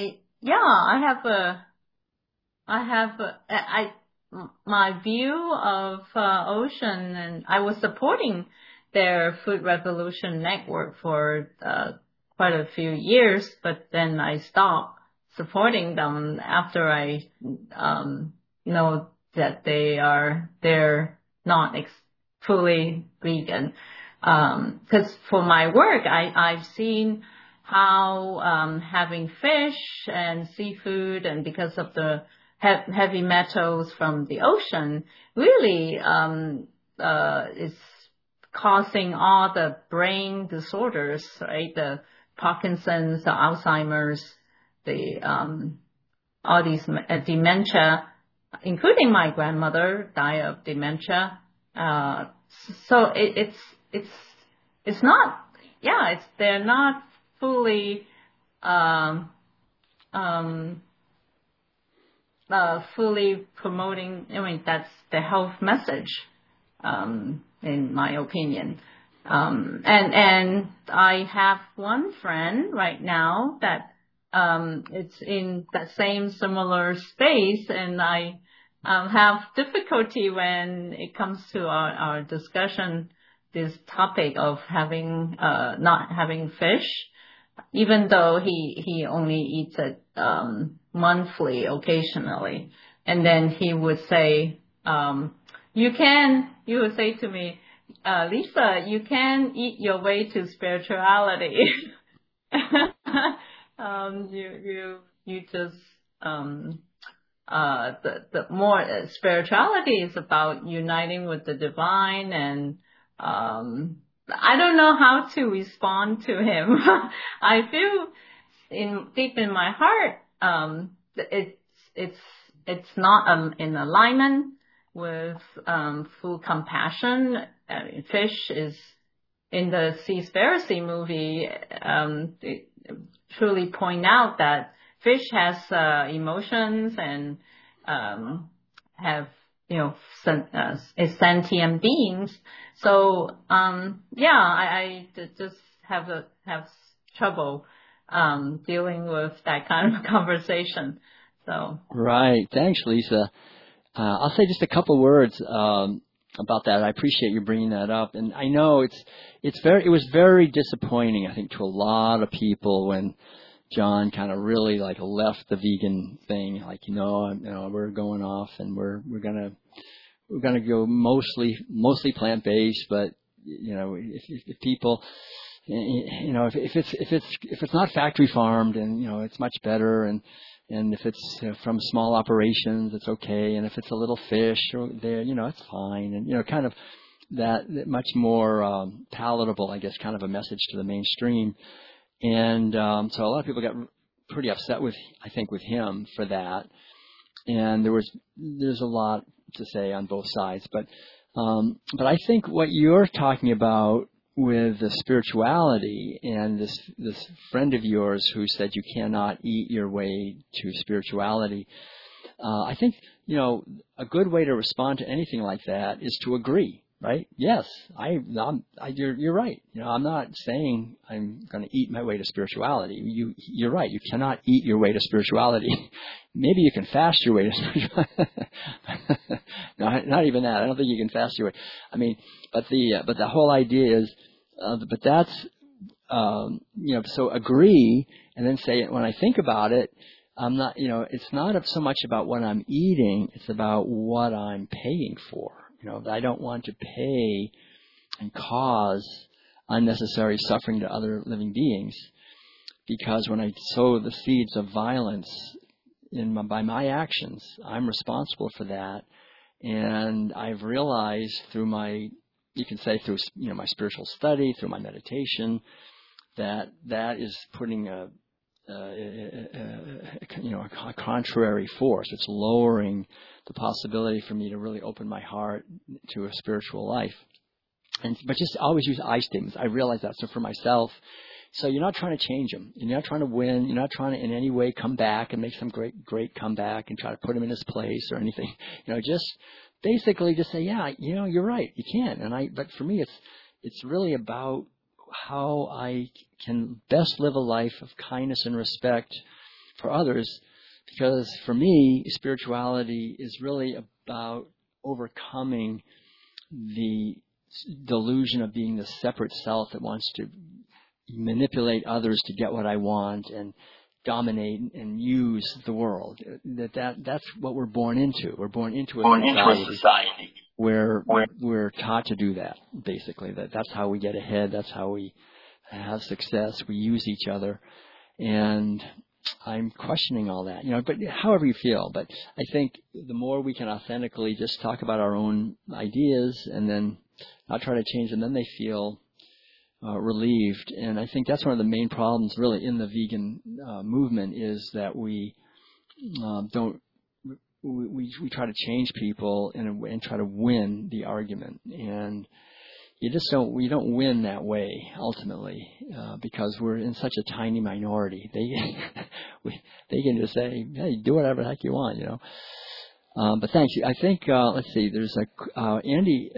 my view of Ocean, and I was supporting their Food Revolution network for quite a few years, but then I stopped supporting them after I know that they're not fully vegan. Because for my work, I've seen how having fish and seafood, and because of the heavy metals from the ocean, really is causing all the brain disorders, right? The Parkinson's, the Alzheimer's, all these dementia, including my grandmother died of dementia. So it's not, they're not fully fully promoting. That's the health message, in my opinion. And I have one friend right now that it's in that same similar space, and I have difficulty when it comes to our discussion this topic of having not having fish, even though he only eats it monthly, occasionally. And then he would say, you would say to me, Lisa, you can eat your way to spirituality. You just, the more spirituality is about uniting with the divine, and, I don't know how to respond to him. I feel deep in my heart, it's not in alignment with full compassion. Fish is in the Seaspiracy movie. They truly point out that fish has emotions and have is sentient beings. So I just have trouble dealing with that kind of conversation. So right. Thanks, Lisa. I'll say just a couple words about that. I appreciate you bringing that up, and I know it was very disappointing, I think, to a lot of people when John kind of really like left the vegan thing. Like, we're going off, and we're gonna go mostly plant based, but if people, if it's not factory farmed, and it's much better, and if it's from small operations, it's okay, and if it's a little fish or there, it's fine, and kind of that much more palatable, I guess, kind of a message to the mainstream. And so a lot of people got pretty upset with him for that, and there's a lot to say on both sides, but I think what you're talking about with the spirituality, and this friend of yours who said you cannot eat your way to spirituality, I think a good way to respond to anything like that is to agree. Right? Yes, you're right. I'm not saying I'm going to eat my way to spirituality. You're right. You cannot eat your way to spirituality. Maybe you can fast your way to spirituality. No, not even that. I don't think you can fast your way. I mean, but the whole idea is, but that's, so agree, and then say, when I think about it, I'm not, it's not so much about what I'm eating. It's about what I'm paying for. I don't want to pay and cause unnecessary suffering to other living beings, because when I sow the seeds of violence by my actions, I'm responsible for that. And I've realized through my spiritual study, through my meditation, that is putting a contrary force. It's lowering the possibility for me to really open my heart to a spiritual life. But just always use I statements. I realize that. So for myself, so you're not trying to change him. You're not trying to win. You're not trying to in any way come back and make some great comeback and try to put him in his place or anything. Just basically just say, yeah, you're right. You can. But for me, it's really about how I can best live a life of kindness and respect for others, because for me, spirituality is really about overcoming the delusion of being the separate self that wants to manipulate others to get what I want and dominate and use the world. That's what we're born into. We're born into a society where we're taught to do that, basically. That's how we get ahead. That's how we have success. We use each other. And I'm questioning all that, but however you feel. But I think the more we can authentically just talk about our own ideas and then not try to change them, then they feel relieved. And I think that's one of the main problems really in the vegan movement, is that we try to change people and try to win the argument. And we don't win that way ultimately, because we're in such a tiny minority. They can just say, hey, do whatever the heck you want, But thanks. I think, let's see, there's Andy.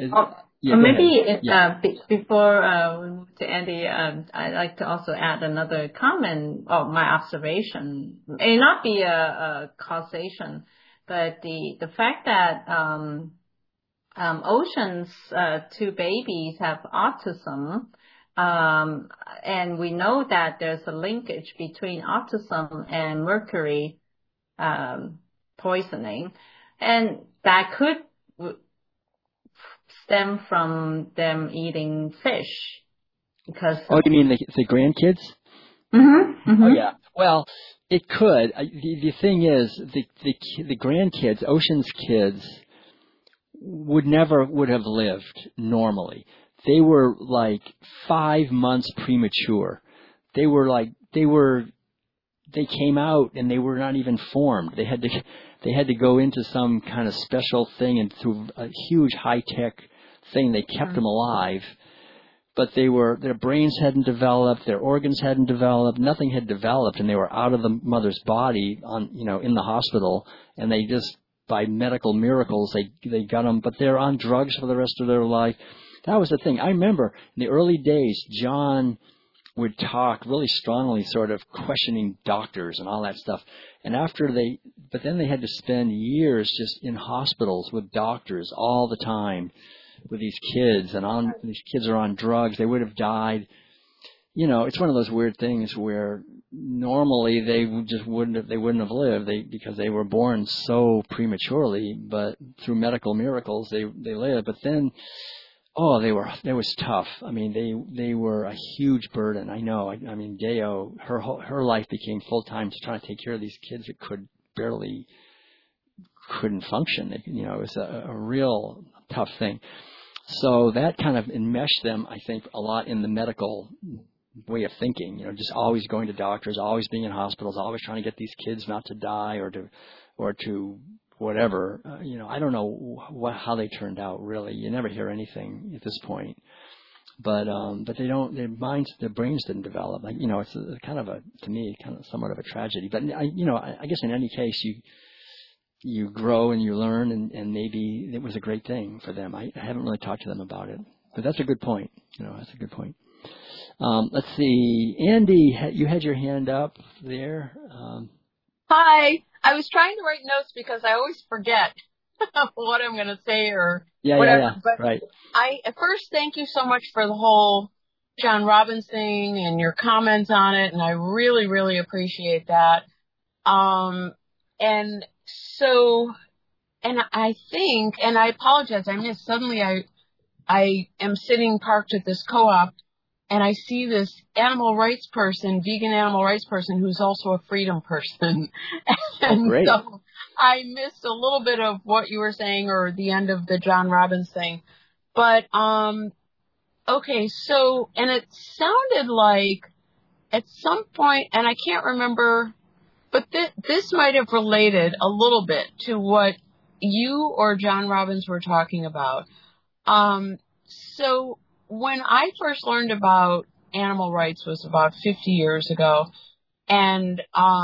Before we move to Andy, I'd like to also add another comment, my observation. It may not be a causation, but the fact that Ocean's two babies have autism. And we know that there's a linkage between autism and mercury poisoning. And that could stem from them eating fish. Because you mean the grandkids? Mm-hmm. Mm-hmm. Oh, yeah. Well, it could. The thing is, the grandkids, Ocean's kids, would have lived normally. They were like 5 months premature. They came out and they were not even formed. They had to go into some kind of special thing and through a huge high-tech thing. They kept them alive, but their brains hadn't developed, their organs hadn't developed, nothing had developed, and they were out of the mother's body in the hospital, and they just, by medical miracles, they got them, but they're on drugs for the rest of their life. That was the thing. I remember in the early days, John would talk really strongly, sort of questioning doctors and all that stuff. And but then they had to spend years just in hospitals with doctors all the time with these kids, and these kids are on drugs. They would have died. It's one of those weird things where normally they wouldn't have lived because they were born so prematurely, but through medical miracles they lived. But then it was tough. I mean, they were a huge burden. I know. I mean, Deo, her life became full time to try to take care of these kids that couldn't function. It was a real tough thing. So that kind of enmeshed them, I think, a lot in the medical way of thinking. Just always going to doctors, always being in hospitals, always trying to get these kids not to die or to whatever. I don't know how they turned out, really. You never hear anything at this point. But they don't, their brains didn't develop. It's to me, somewhat of a tragedy. But, I guess in any case, you grow and you learn, and maybe it was a great thing for them. I haven't really talked to them about it. But that's a good point. That's a good point. Let's see. Andy, you had your hand up there. Hi. I was trying to write notes because I always forget what I'm going to say or whatever. Yeah. But right. I first thank you so much for the whole John Robbins thing and your comments on it, and I really, really appreciate that. And I think, and I apologize, I missed, suddenly I am sitting parked at this co-op, and I see this vegan animal rights person who's also a freedom person. And great. So I missed a little bit of what you were saying or the end of the John Robbins thing. But, okay, so, and it sounded like at some point, and I can't remember, but this might have related a little bit to what you or John Robbins were talking about. So when I first learned about animal rights was about 50 years ago. And,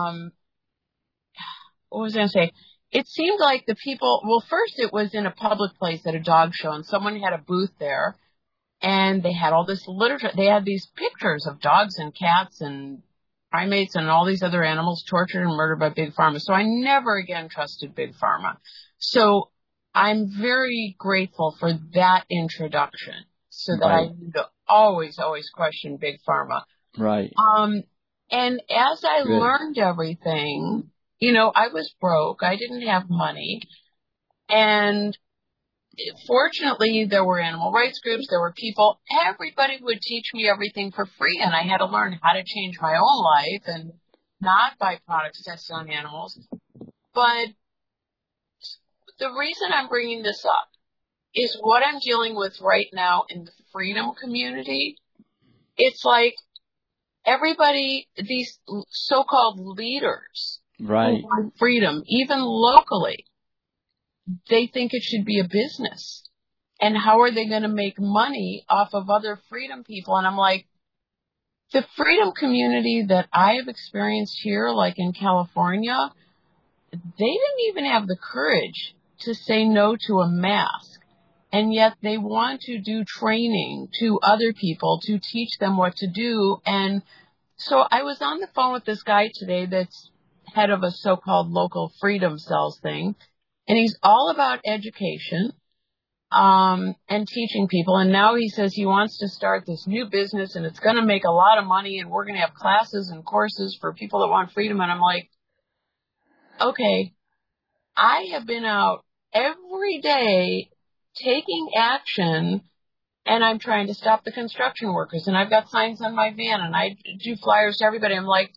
what was I going to say? It seemed like the people, first it was in a public place at a dog show, and someone had a booth there, and they had all this literature. They had these pictures of dogs and cats and primates and all these other animals tortured and murdered by Big Pharma. So I never again trusted Big Pharma. So I'm very grateful for that introduction, so that I need to always question Big Pharma. Right. And as I learned everything, I was broke. I didn't have money. And fortunately, there were animal rights groups. There were people. Everybody would teach me everything for free. And I had to learn how to change my own life and not buy products tested on animals. But the reason I'm bringing this up is what I'm dealing with right now in the freedom community. It's like everybody, these so-called leaders who want freedom, even locally, they think it should be a business. And how are they going to make money off of other freedom people? And I'm like, the freedom community that I have experienced here, like in California, they didn't even have the courage to say no to a mask. And yet they want to do training to other people to teach them what to do. And so I was on the phone with this guy today that's head of a so-called local freedom cells thing. And he's all about education. and teaching people. And now he says he wants to start this new business and it's going to make a lot of money and we're going to have classes and courses for people that want freedom. And I'm like, okay, I have been out every day taking action and I'm trying to stop the construction workers and I've got signs on my van and I do flyers to everybody. I'm like,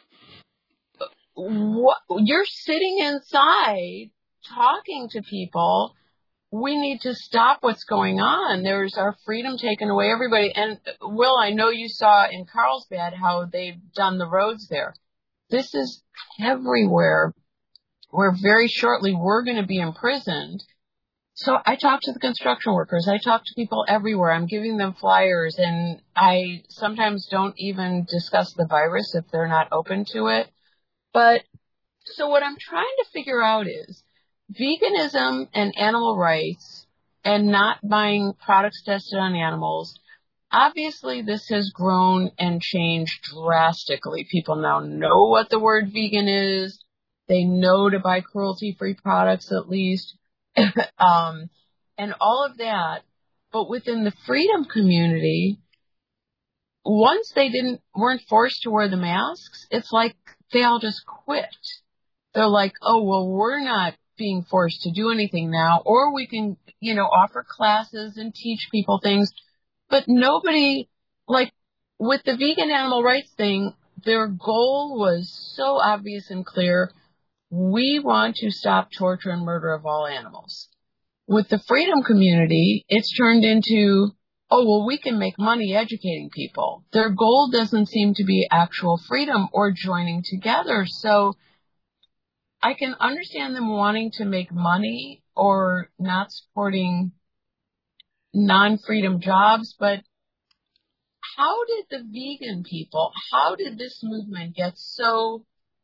what? You're sitting inside talking to people. We need to stop what's going on. There's our freedom taken away, everybody. And Will, I know you saw in Carlsbad how they've done the roads there. This is everywhere, where very shortly we're going to be imprisoned. So I talk to the construction workers. I talk to people everywhere. I'm giving them flyers, and I sometimes don't even discuss the virus if they're not open to it. But so what I'm trying to figure out is veganism and animal rights and not buying products tested on animals. Obviously, this has grown and changed drastically. People now know what the word vegan is. They know to buy cruelty-free products at least, and all of that. But within the freedom community, once they weren't forced to wear the masks, it's like they all just quit. They're like, oh, well, we're not being forced to do anything now, or we can, offer classes and teach people things. But nobody, like with the vegan animal rights thing, their goal was so obvious and clear. We want to stop torture and murder of all animals. With the freedom community, it's turned into, oh, well, we can make money educating people. Their goal doesn't seem to be actual freedom or joining together. So I can understand them wanting to make money or not supporting non-freedom jobs, but how did the vegan people, how did this movement get so,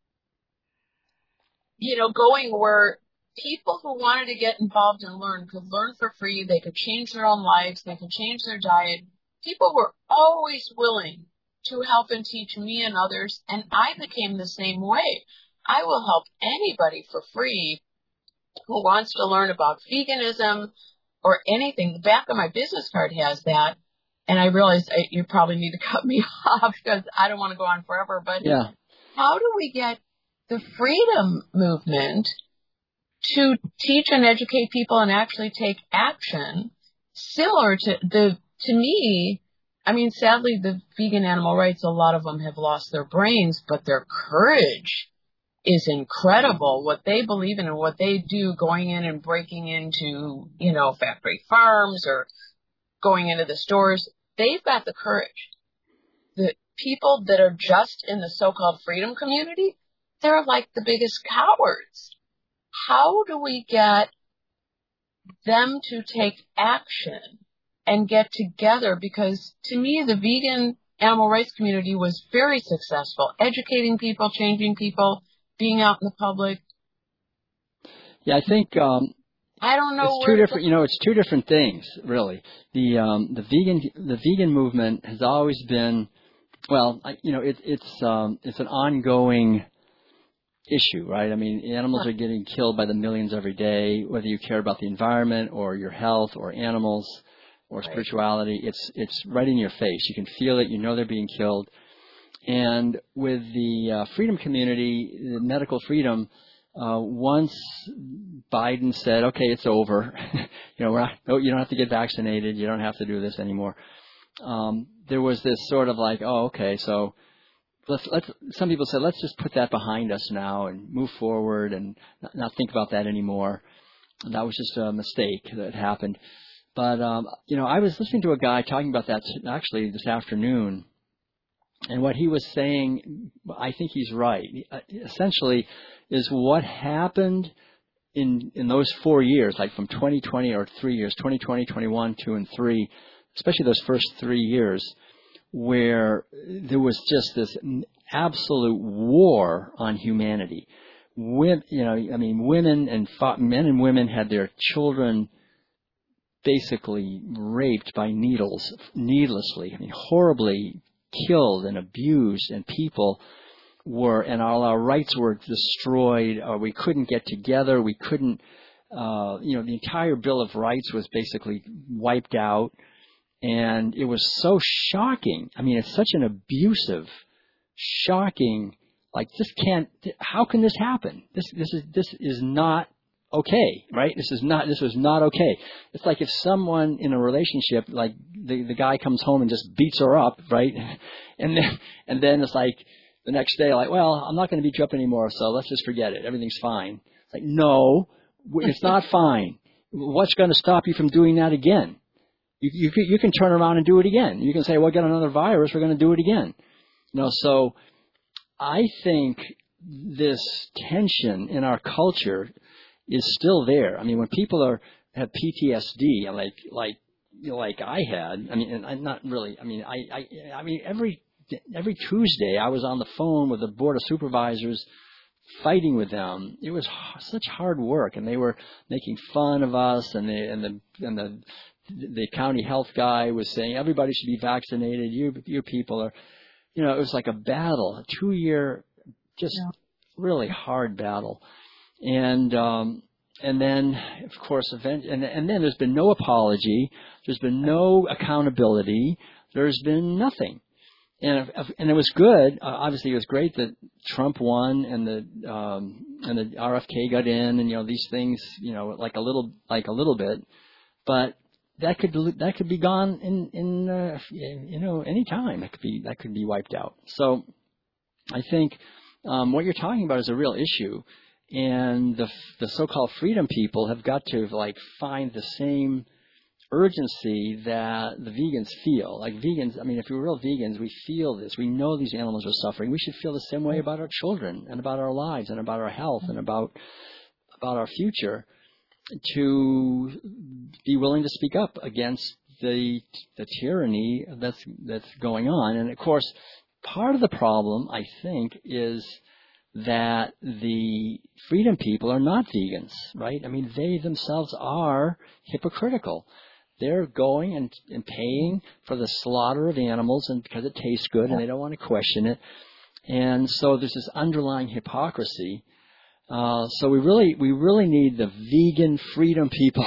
going where people who wanted to get involved and learn could learn for free, they could change their own lives, they could change their diet. People were always willing to help and teach me and others, and I became the same way. I will help anybody for free who wants to learn about veganism or anything. The back of my business card has that. And I realize you probably need to cut me off because I don't want to go on forever. But yeah. How do we get the freedom movement to teach and educate people and actually take action similar to me? I mean, sadly, the vegan animal rights, a lot of them have lost their brains, but their courage is incredible. What they believe in and what they do, going in and breaking into, factory farms or going into the stores, they've got the courage. The people that are just in the so-called freedom community, they're like the biggest cowards. How do we get them to take action and get together? Because to me, the vegan animal rights community was very successful, educating people, changing people, being out in the public. Yeah, I think I don't know. It's two different. It's two different things, really. The vegan movement has always been, it's an ongoing issue, right? I mean, animals are getting killed by the millions every day, whether you care about the environment or your health or animals or spirituality. It's right in your face. You can feel it. They're being killed. And with the freedom community, the medical freedom, once Biden said, "Okay, it's over," you don't have to get vaccinated, you don't have to do this anymore. There was this sort of like, "Oh, okay, so let's." Some people said, "Let's just put that behind us now and move forward and not think about that anymore." And that was just a mistake that happened. But I was listening to a guy talking about that actually this afternoon. And what he was saying, I think he's right, essentially, is what happened in those 4 years, like from 2020 or 3 years, 2020, 21, 2, and 3, especially those first 3 years, where there was just this absolute war on humanity. Women and men and women had their children basically raped by needles needlessly, horribly killed and abused, and people and all our rights were destroyed, or we couldn't get together, we couldn't the entire Bill of Rights was basically wiped out. And it was so shocking. I mean, it's such an abusive, shocking, like how can this happen? This is not okay, right? This was not okay. It's like if someone in a relationship, like the guy comes home and just beats her up, right? And then it's like the next day, like, well, I'm not going to beat you up anymore, so let's just forget it. Everything's fine. It's like, no, it's not fine. What's going to stop you from doing that again? You can turn around and do it again. You can say, well, get another virus, we're going to do it again. So I think this tension in our culture is still there. I mean, when people have PTSD, like I had, I mean, and I'm not really, I mean, I mean, every Tuesday I was on the phone with the board of supervisors fighting with them. It was such hard work, and they were making fun of us, and the county health guy was saying everybody should be vaccinated. You people are, it was like a battle, a 2-year, just really hard battle. And then of course, and then there's been no apology. There's been no accountability. There's been nothing. And it was good. Obviously, it was great that Trump won and the RFK got in, and these things, like a little bit, but that could be gone in any time. That could be wiped out. So I think what you're talking about is a real issue, and the so-called freedom people have got to find the same urgency that the vegans feel. Like vegans, I mean, if we're real vegans, we feel this. We know these animals are suffering. We should feel the same way about our children and about our lives and about our health and about our future, to be willing to speak up against the tyranny that's going on. And of course, part of the problem, I think, is that the freedom people are not vegans, right? I mean, they themselves are hypocritical. They're going and paying for the slaughter of animals, and because it tastes good, and they don't want to question it. And so there's this underlying hypocrisy. So we really need the vegan freedom people,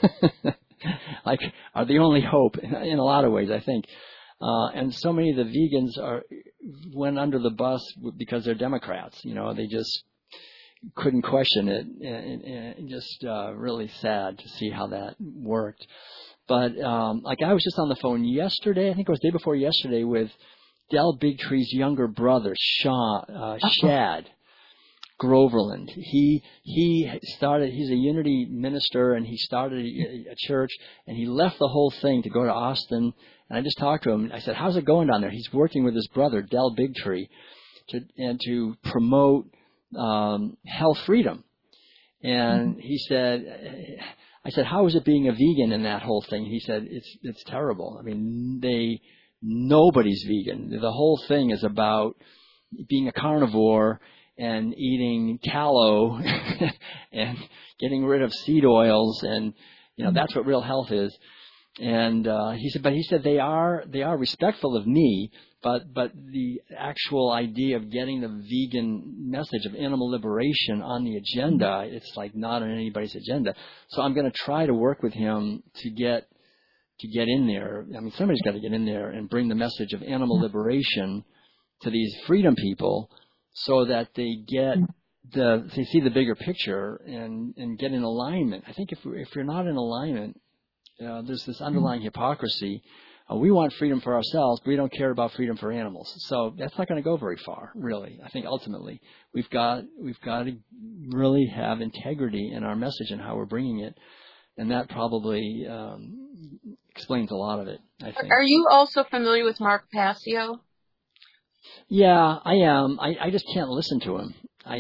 are the only hope in a lot of ways, I think. And so many of the vegans went under the bus because they're Democrats. They just couldn't question it, and just really sad to see how that worked. But I was just on the phone yesterday, I think it was the day before yesterday, with Del Bigtree's younger brother, Shad Groverland. He's a Unity minister, and he started a church, and he left the whole thing to go to Austin. And I just talked to him. I said, how's it going down there? He's working with his brother, Del Bigtree, to promote health freedom. And he said, I said, how is it being a vegan in that whole thing? He said, it's terrible. I mean, nobody's vegan. The whole thing is about being a carnivore and eating tallow and getting rid of seed oils, and that's what real health is. And he said they are respectful of me, but the actual idea of getting the vegan message of animal liberation on the agenda, it's not on anybody's agenda. So I'm going to try to work with him to get in there. I mean, somebody's got to get in there and bring the message of animal liberation to these freedom people, so that they see the bigger picture and get in alignment. I think if you're not in alignment, there's this underlying hypocrisy. We want freedom for ourselves, but we don't care about freedom for animals. So that's not going to go very far, really. I think ultimately we've got to really have integrity in our message and how we're bringing it, and that probably explains a lot of it, I think. Are you also familiar with Mark Passio? Yeah, I am. I just can't listen to him.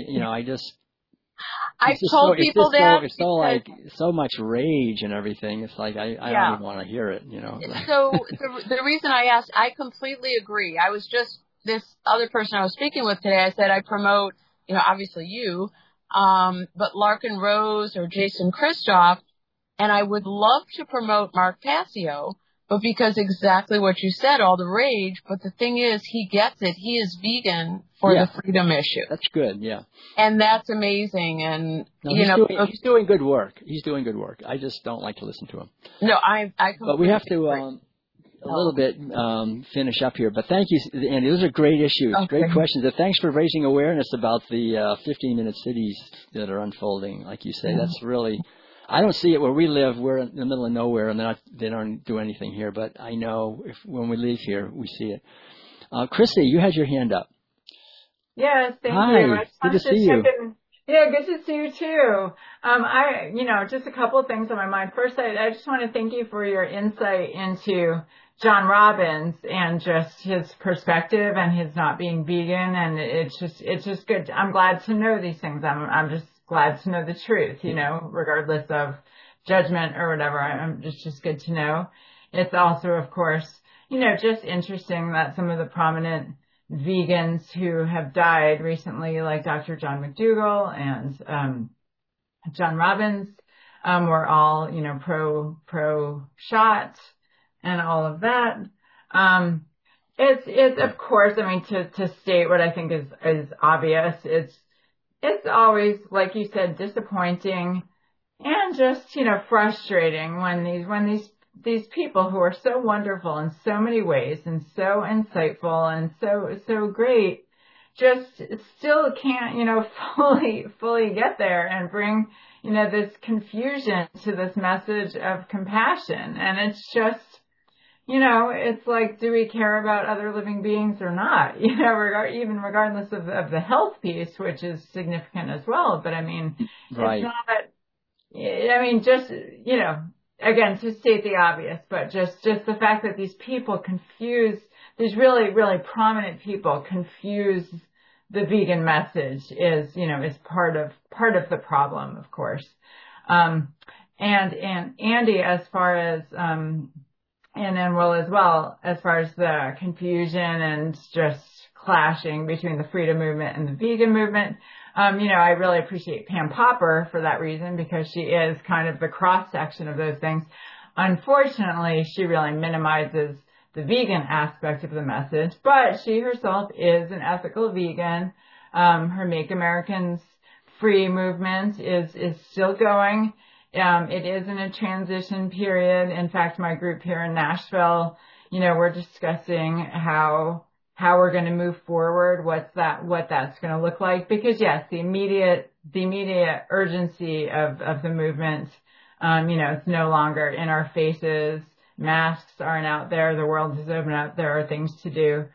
I've told people that it's so much rage and everything. It's like I don't even want to hear it. So the reason I asked, I completely agree. I was just this other person I was speaking with today. I said I promote, obviously you, but Larkin Rose or Jason Christoph, and I would love to promote Mark Passio, but because exactly what you said, all the rage. But the thing is, he gets it. He is vegan for the freedom issue. That's good, yeah. And that's amazing. And, he's doing good work. He's doing good work. I just don't like to listen to him. No, I But we have to a little bit finish up here. But thank you, Andy. Those are great issues, great questions. And thanks for raising awareness about the 15-minute cities that are unfolding, like you say. That's really, I don't see it where we live. We're in the middle of nowhere, and they don't do anything here. But I know when we leave here, we see it. Chrissy, you had your hand up. Yes, thank Hi, you. good to see you. Yeah, good to see you too. Just a couple of things on my mind. First, I just want to thank you for your insight into John Robbins and just his perspective and his not being vegan. And it's just good. I'm glad to know these things. I'm just glad to know the truth, regardless of judgment or whatever. It's just good to know. It's also, of course, just interesting that some of the prominent vegans who have died recently, like Dr. John McDougall and John Robbins, were all, pro shot and all of that. It's of course, to state what I think is obvious. It's always, like you said, disappointing and just, frustrating when these people who are so wonderful in so many ways and so insightful and so great just still can't, fully get there and bring, this confusion to this message of compassion. And it's just, it's like, do we care about other living beings or not? Even regardless of the health piece, which is significant as well. But right. It's not, again, to state the obvious, but just the fact that these people these really, really prominent people confuse the vegan message is part of the problem, of course. And Andy, as far as, and Will as well, as far as the confusion and just clashing between the freedom movement and the vegan movement, I really appreciate Pam Popper for that reason, because she is kind of the cross section of those things. Unfortunately, she really minimizes the vegan aspect of the message, but she herself is an ethical vegan. Her Make Americans Free movement is still going. It is in a transition period. In fact, my group here in Nashville, we're discussing how we're going to move forward, what that's going to look like. Because yes, the immediate urgency of the movement, it's no longer in our faces. Masks aren't out there. The world has opened up. There are things to do.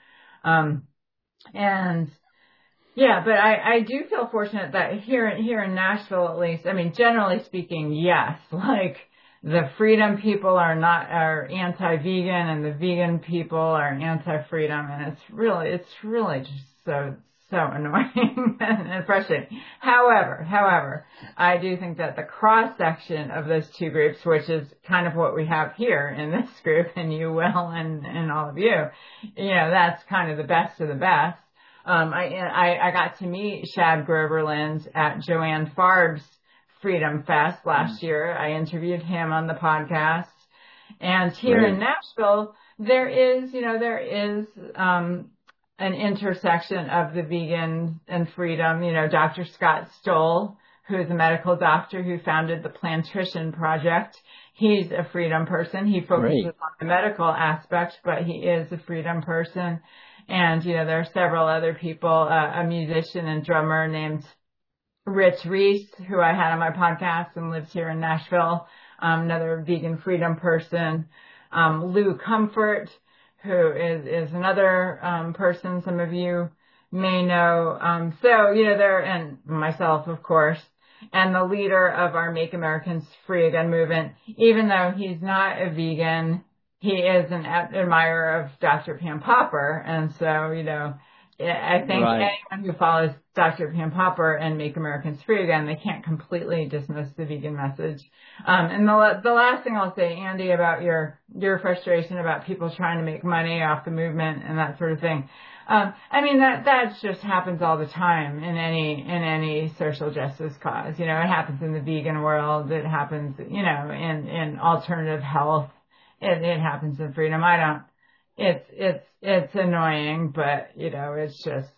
But I do feel fortunate that here in Nashville, at least, generally speaking, yes, like the freedom people are anti-vegan and the vegan people are anti-freedom. And it's really just so annoying and frustrating. However, I do think that the cross section of those two groups, which is kind of what we have here in this group, and you, Will, and all of you, that's kind of the best of the best. I got to meet Shad Groverland at Joanne Farb's Freedom Fest last year. I interviewed him on the podcast. And here in Nashville, there is an intersection of the vegan and freedom. Dr. Scott Stoll, who is a medical doctor who founded the Plantrition Project. He's a freedom person. He focuses on the medical aspect, but he is a freedom person. And, there are several other people, a musician and drummer named Rich Reese, who I had on my podcast and lives here in Nashville, another vegan freedom person, Lou Comfort, who is another person some of you may know. There, and myself, of course, and the leader of our Make Americans Free Again movement, even though he's not a vegan, he is an admirer of Dr. Pam Popper. And so, I think anyone who follows Dr. Pam Popper and Make Americans Free Again, they can't completely dismiss the vegan message. And the last thing I'll say, Andy, about your frustration about people trying to make money off the movement and that sort of thing. That just happens all the time in any social justice cause. It happens in the vegan world. It happens, in alternative health. it happens in freedom. It's annoying, but, it's just,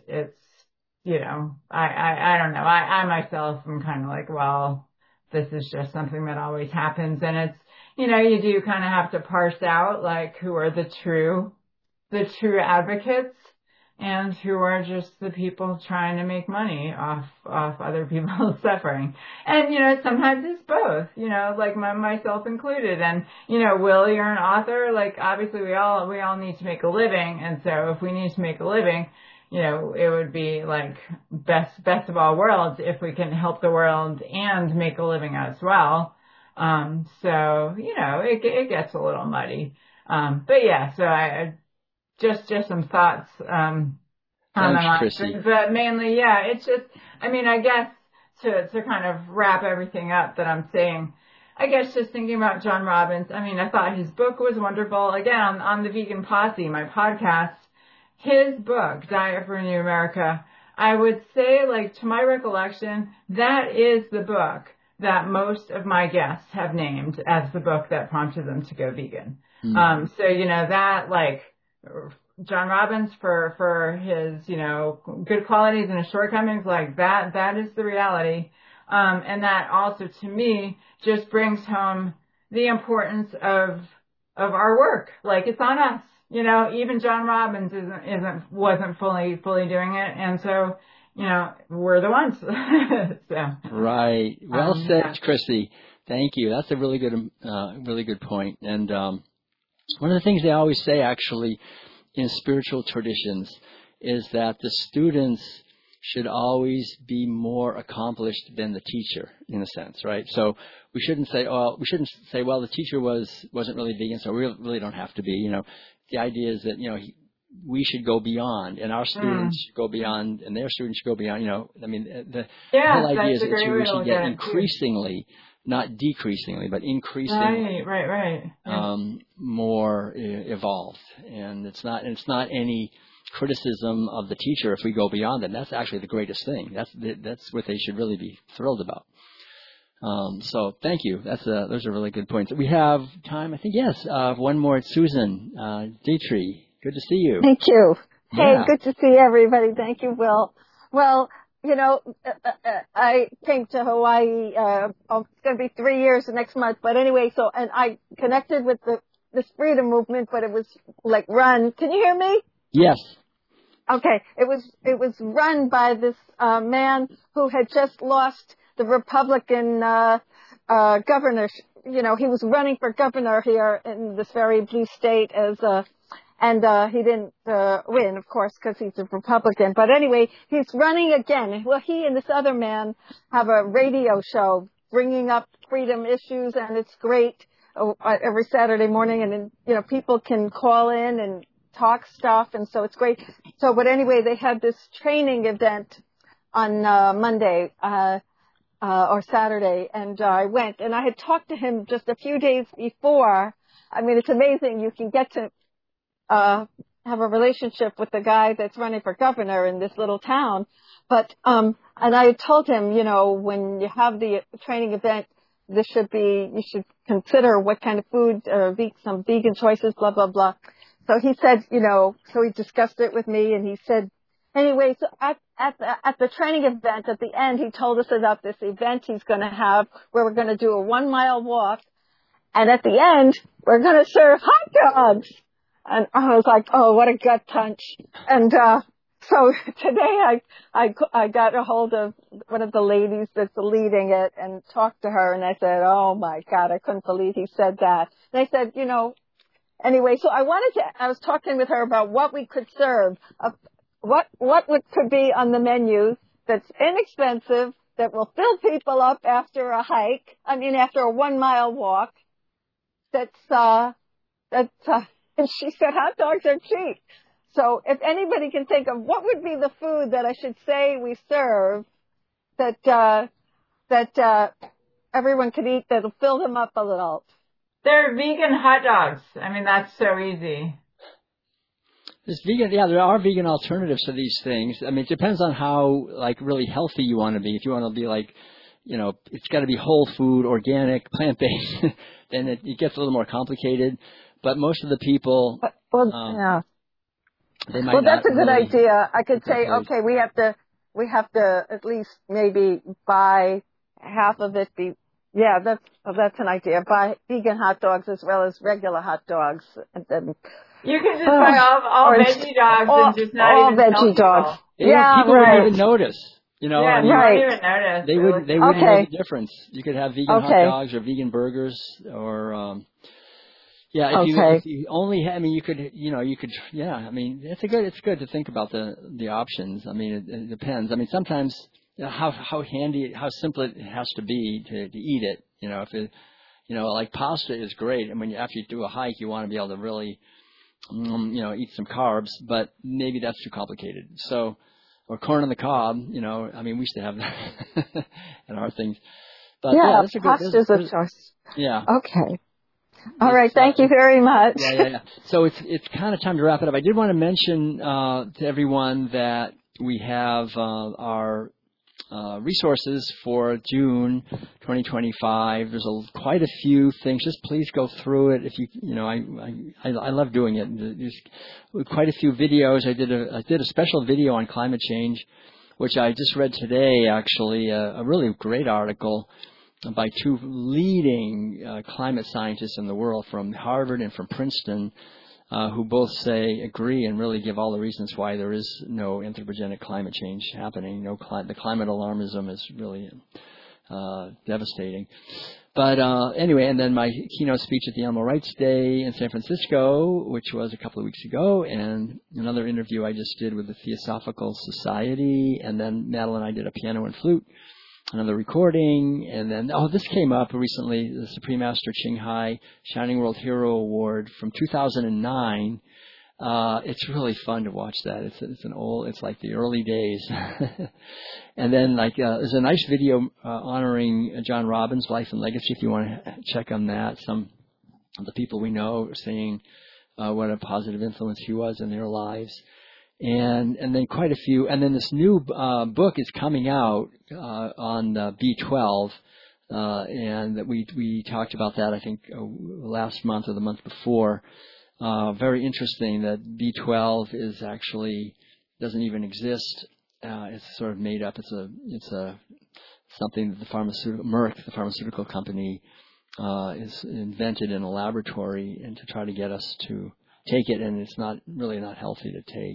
I don't know. I myself am kind of like, well, this is just something that always happens. And it's, you do kind of have to parse out like who are the true advocates and who are just the people trying to make money off other people's suffering. And, sometimes it's both, like myself included. And, Will, you're an author. Like, obviously we all need to make a living. And so if we need to make a living, it would be like best of all worlds if we can help the world and make a living as well. So, it gets a little muddy. But yeah, so I just some thoughts, on Thanks, my Chrissy. mind. But mainly, yeah, it's just, I guess to kind of wrap everything up that I'm saying, I guess just thinking about John Robbins, I thought his book was wonderful. Again, on the Vegan Posse, my podcast, his book, Diet for a New America, I would say, like, to my recollection, that is the book that most of my guests have named as the book that prompted them to go vegan. So, that, like, John Robbins for his, good qualities and his shortcomings, like that is the reality. And that also to me just brings home the importance of our work. Like, it's on us, even John Robbins wasn't fully doing it. And so, we're the ones. So. Right. Well said, Yeah. Chrissy. Thank you. That's a really good point. And, one of the things they always say actually in spiritual traditions is that the students should always be more accomplished than the teacher, in a sense, right? So we shouldn't say, well, the teacher wasn't really vegan, so we really don't have to be. The idea is that, we should go beyond, and our students should go beyond, and their students should go beyond. The whole idea is that we should get increasingly, not decreasingly, but increasingly, right. more evolved. And it's not any criticism of the teacher if we go beyond them. That's actually the greatest thing. That's what they should really be thrilled about. So thank you. Those are really good points. We have time, I think. Yes, one more. Susan Dietrich. Good to see you. Thank you. Yeah. Hey, good to see everybody. Thank you, Will. Well, I came to Hawaii, it's going to be 3 years next month, but anyway, and I connected with this freedom movement, but it was like run. Can you hear me? Yes. Okay. It was run by this, man who had just lost the Republican, governor. He was running for governor here in this very blue state and he didn't win, of course, because he's a Republican. But anyway, he's running again. Well, he and this other man have a radio show bringing up freedom issues, and it's great every Saturday morning. And people can call in and talk stuff, and so it's great. So, but anyway, they had this training event on Monday or Saturday, and I went. And I had talked to him just a few days before. It's amazing. You can get to have a relationship with the guy that's running for governor in this little town. But, and I told him, when you have the training event, you should consider what kind of food, some vegan choices, blah, blah, blah. So he said, so he discussed it with me, and he said, anyway, so at the training event, at the end, he told us about this event he's going to have where we're going to do a 1 mile walk. And at the end, we're going to serve hot dogs. And I was like, oh, what a gut punch. And, so today I got a hold of one of the ladies that's leading it and talked to her, and I said, oh my God, I couldn't believe he said that. And I said, anyway, so I was talking with her about what we could serve, what could be on the menu that's inexpensive, that will fill people up after a hike, after a 1 mile walk, and she said, hot dogs are cheap. So if anybody can think of what would be the food that I should say we serve that everyone could eat that'll fill them up a little. They're vegan hot dogs. That's so easy. There are vegan alternatives to these things. It depends on how, really healthy you want to be. If you want to be it's got to be whole food, organic, plant-based, then it gets a little more complicated. but most of the people, yeah. they might well, that's a good really idea. I could say, okay, we have to at least maybe buy half of it. That's an idea. Buy vegan hot dogs as well as regular hot dogs, and then you can just buy all veggie dogs and just not all even veggie dogs. People wouldn't even notice. Yeah, I mean, right. They wouldn't even notice. They wouldn't know the difference. You could have vegan hot dogs or vegan burgers or if you only I mean, you could, I mean, it's good to think about the options. I mean, it depends. I mean, sometimes how simple it has to be to eat it. If it, like pasta is great. And when after you do a hike, you want to be able to really, eat some carbs, but maybe that's too complicated. So, or corn on the cob, I mean, we used to have that in our things. But that's a good, pasta's a choice. Yeah. Okay. All right. Thank you very much. Yeah. So it's kind of time to wrap it up. I did want to mention to everyone that we have our resources for June 2025. There's quite a few things. Just please go through it. If I love doing it. There's quite a few videos. I did a special video on climate change, which I just read today. Actually, a really great article by two leading climate scientists in the world from Harvard and from Princeton, who both agree and really give all the reasons why there is no anthropogenic climate change happening. The climate alarmism is really devastating. But anyway, and then my keynote speech at the Animal Rights Day in San Francisco, which was a couple of weeks ago, and another interview I just did with the Theosophical Society, and then Madeline and I did a piano and flute, another recording, and then, this came up recently, the Supreme Master Ching Hai Shining World Hero Award from 2009. It's really fun to watch that. It's like the early days. And then there's a nice video honoring John Robbins' life and legacy if you want to check on that. Some of the people we know are saying what a positive influence he was in their lives. And then quite a few, and then this new book is coming out on B12, and that we talked about that I think last month or the month before. Very interesting that B12 is actually doesn't even exist. It's sort of made up. It's something that Merck, the pharmaceutical company, is invented in a laboratory and to try to get us to take it, and it's not healthy to take.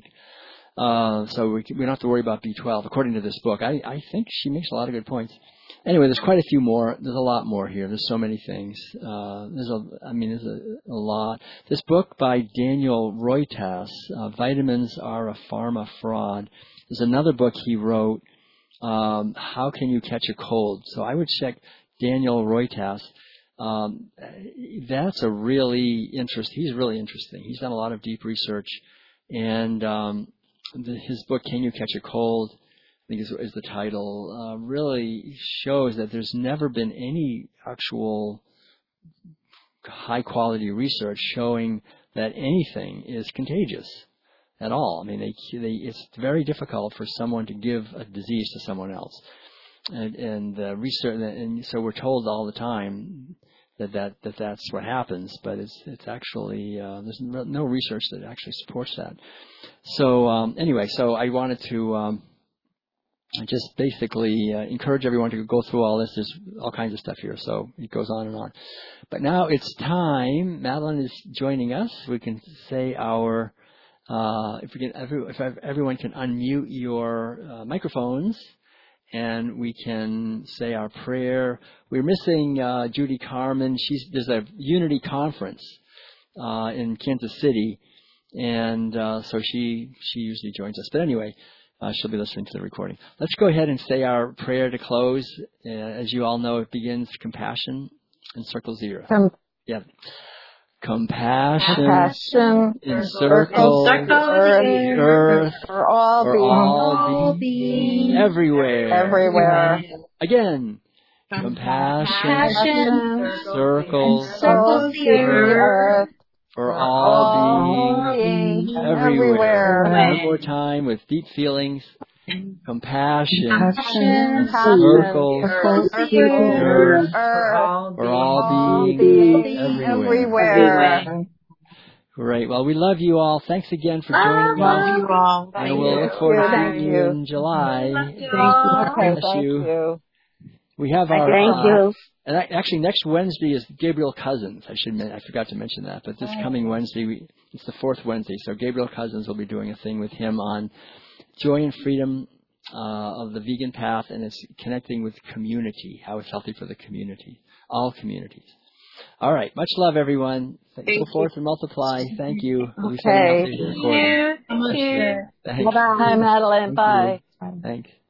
So we don't have to worry about B12, according to this book. I think she makes a lot of good points. Anyway, there's quite a few more. There's a lot more here. There's so many things. There's a lot. This book by Daniel Roytas, Vitamins Are a Pharma Fraud. There's another book he wrote, How Can You Catch a Cold? So I would check Daniel Roytas. That's a really he's really interesting. He's done a lot of deep research, and his book, Can You Catch a Cold, I think is the title, really shows that there's never been any actual high-quality research showing that anything is contagious at all. I mean, it's very difficult for someone to give a disease to someone else, and research, and so we're told all the time that's what happens, but it's actually there's no research that actually supports that. So anyway, so I wanted to just basically encourage everyone to go through all this. There's all kinds of stuff here, so it goes on and on. But now it's time. Madeline is joining us. We can say our if everyone can unmute your microphones. And we can say our prayer. We're missing Judy Carmen. There's a Unity conference in Kansas City, and so she usually joins us. But anyway, she'll be listening to the recording. Let's go ahead and say our prayer to close. As you all know, it begins compassion and circles the earth. Compassion encircles the earth for all beings everywhere. Again, compassion encircles the earth for all beings everywhere. One more time with deep feelings. Compassion encircles the earth for all beings everywhere. Great. Well, we love you all. Thanks again for joining Love us. you all. And we'll look forward to Thank seeing you. you in July. Thank you. Okay, Bless thank you. you. We have our Thank you. and actually next Wednesday is Gabriel Cousins. I forgot to mention that, but this coming Wednesday it's the fourth Wednesday, so Gabriel Cousins will be doing a thing with him on joy and freedom of the vegan path, and it's connecting with community, how it's healthy for the community, all communities. All right, much love, everyone. Go forth and multiply. Thank you. We'll be sending out the recording. Thank you. Thanks. Bye, Madeline. Thank Bye. you. Thanks.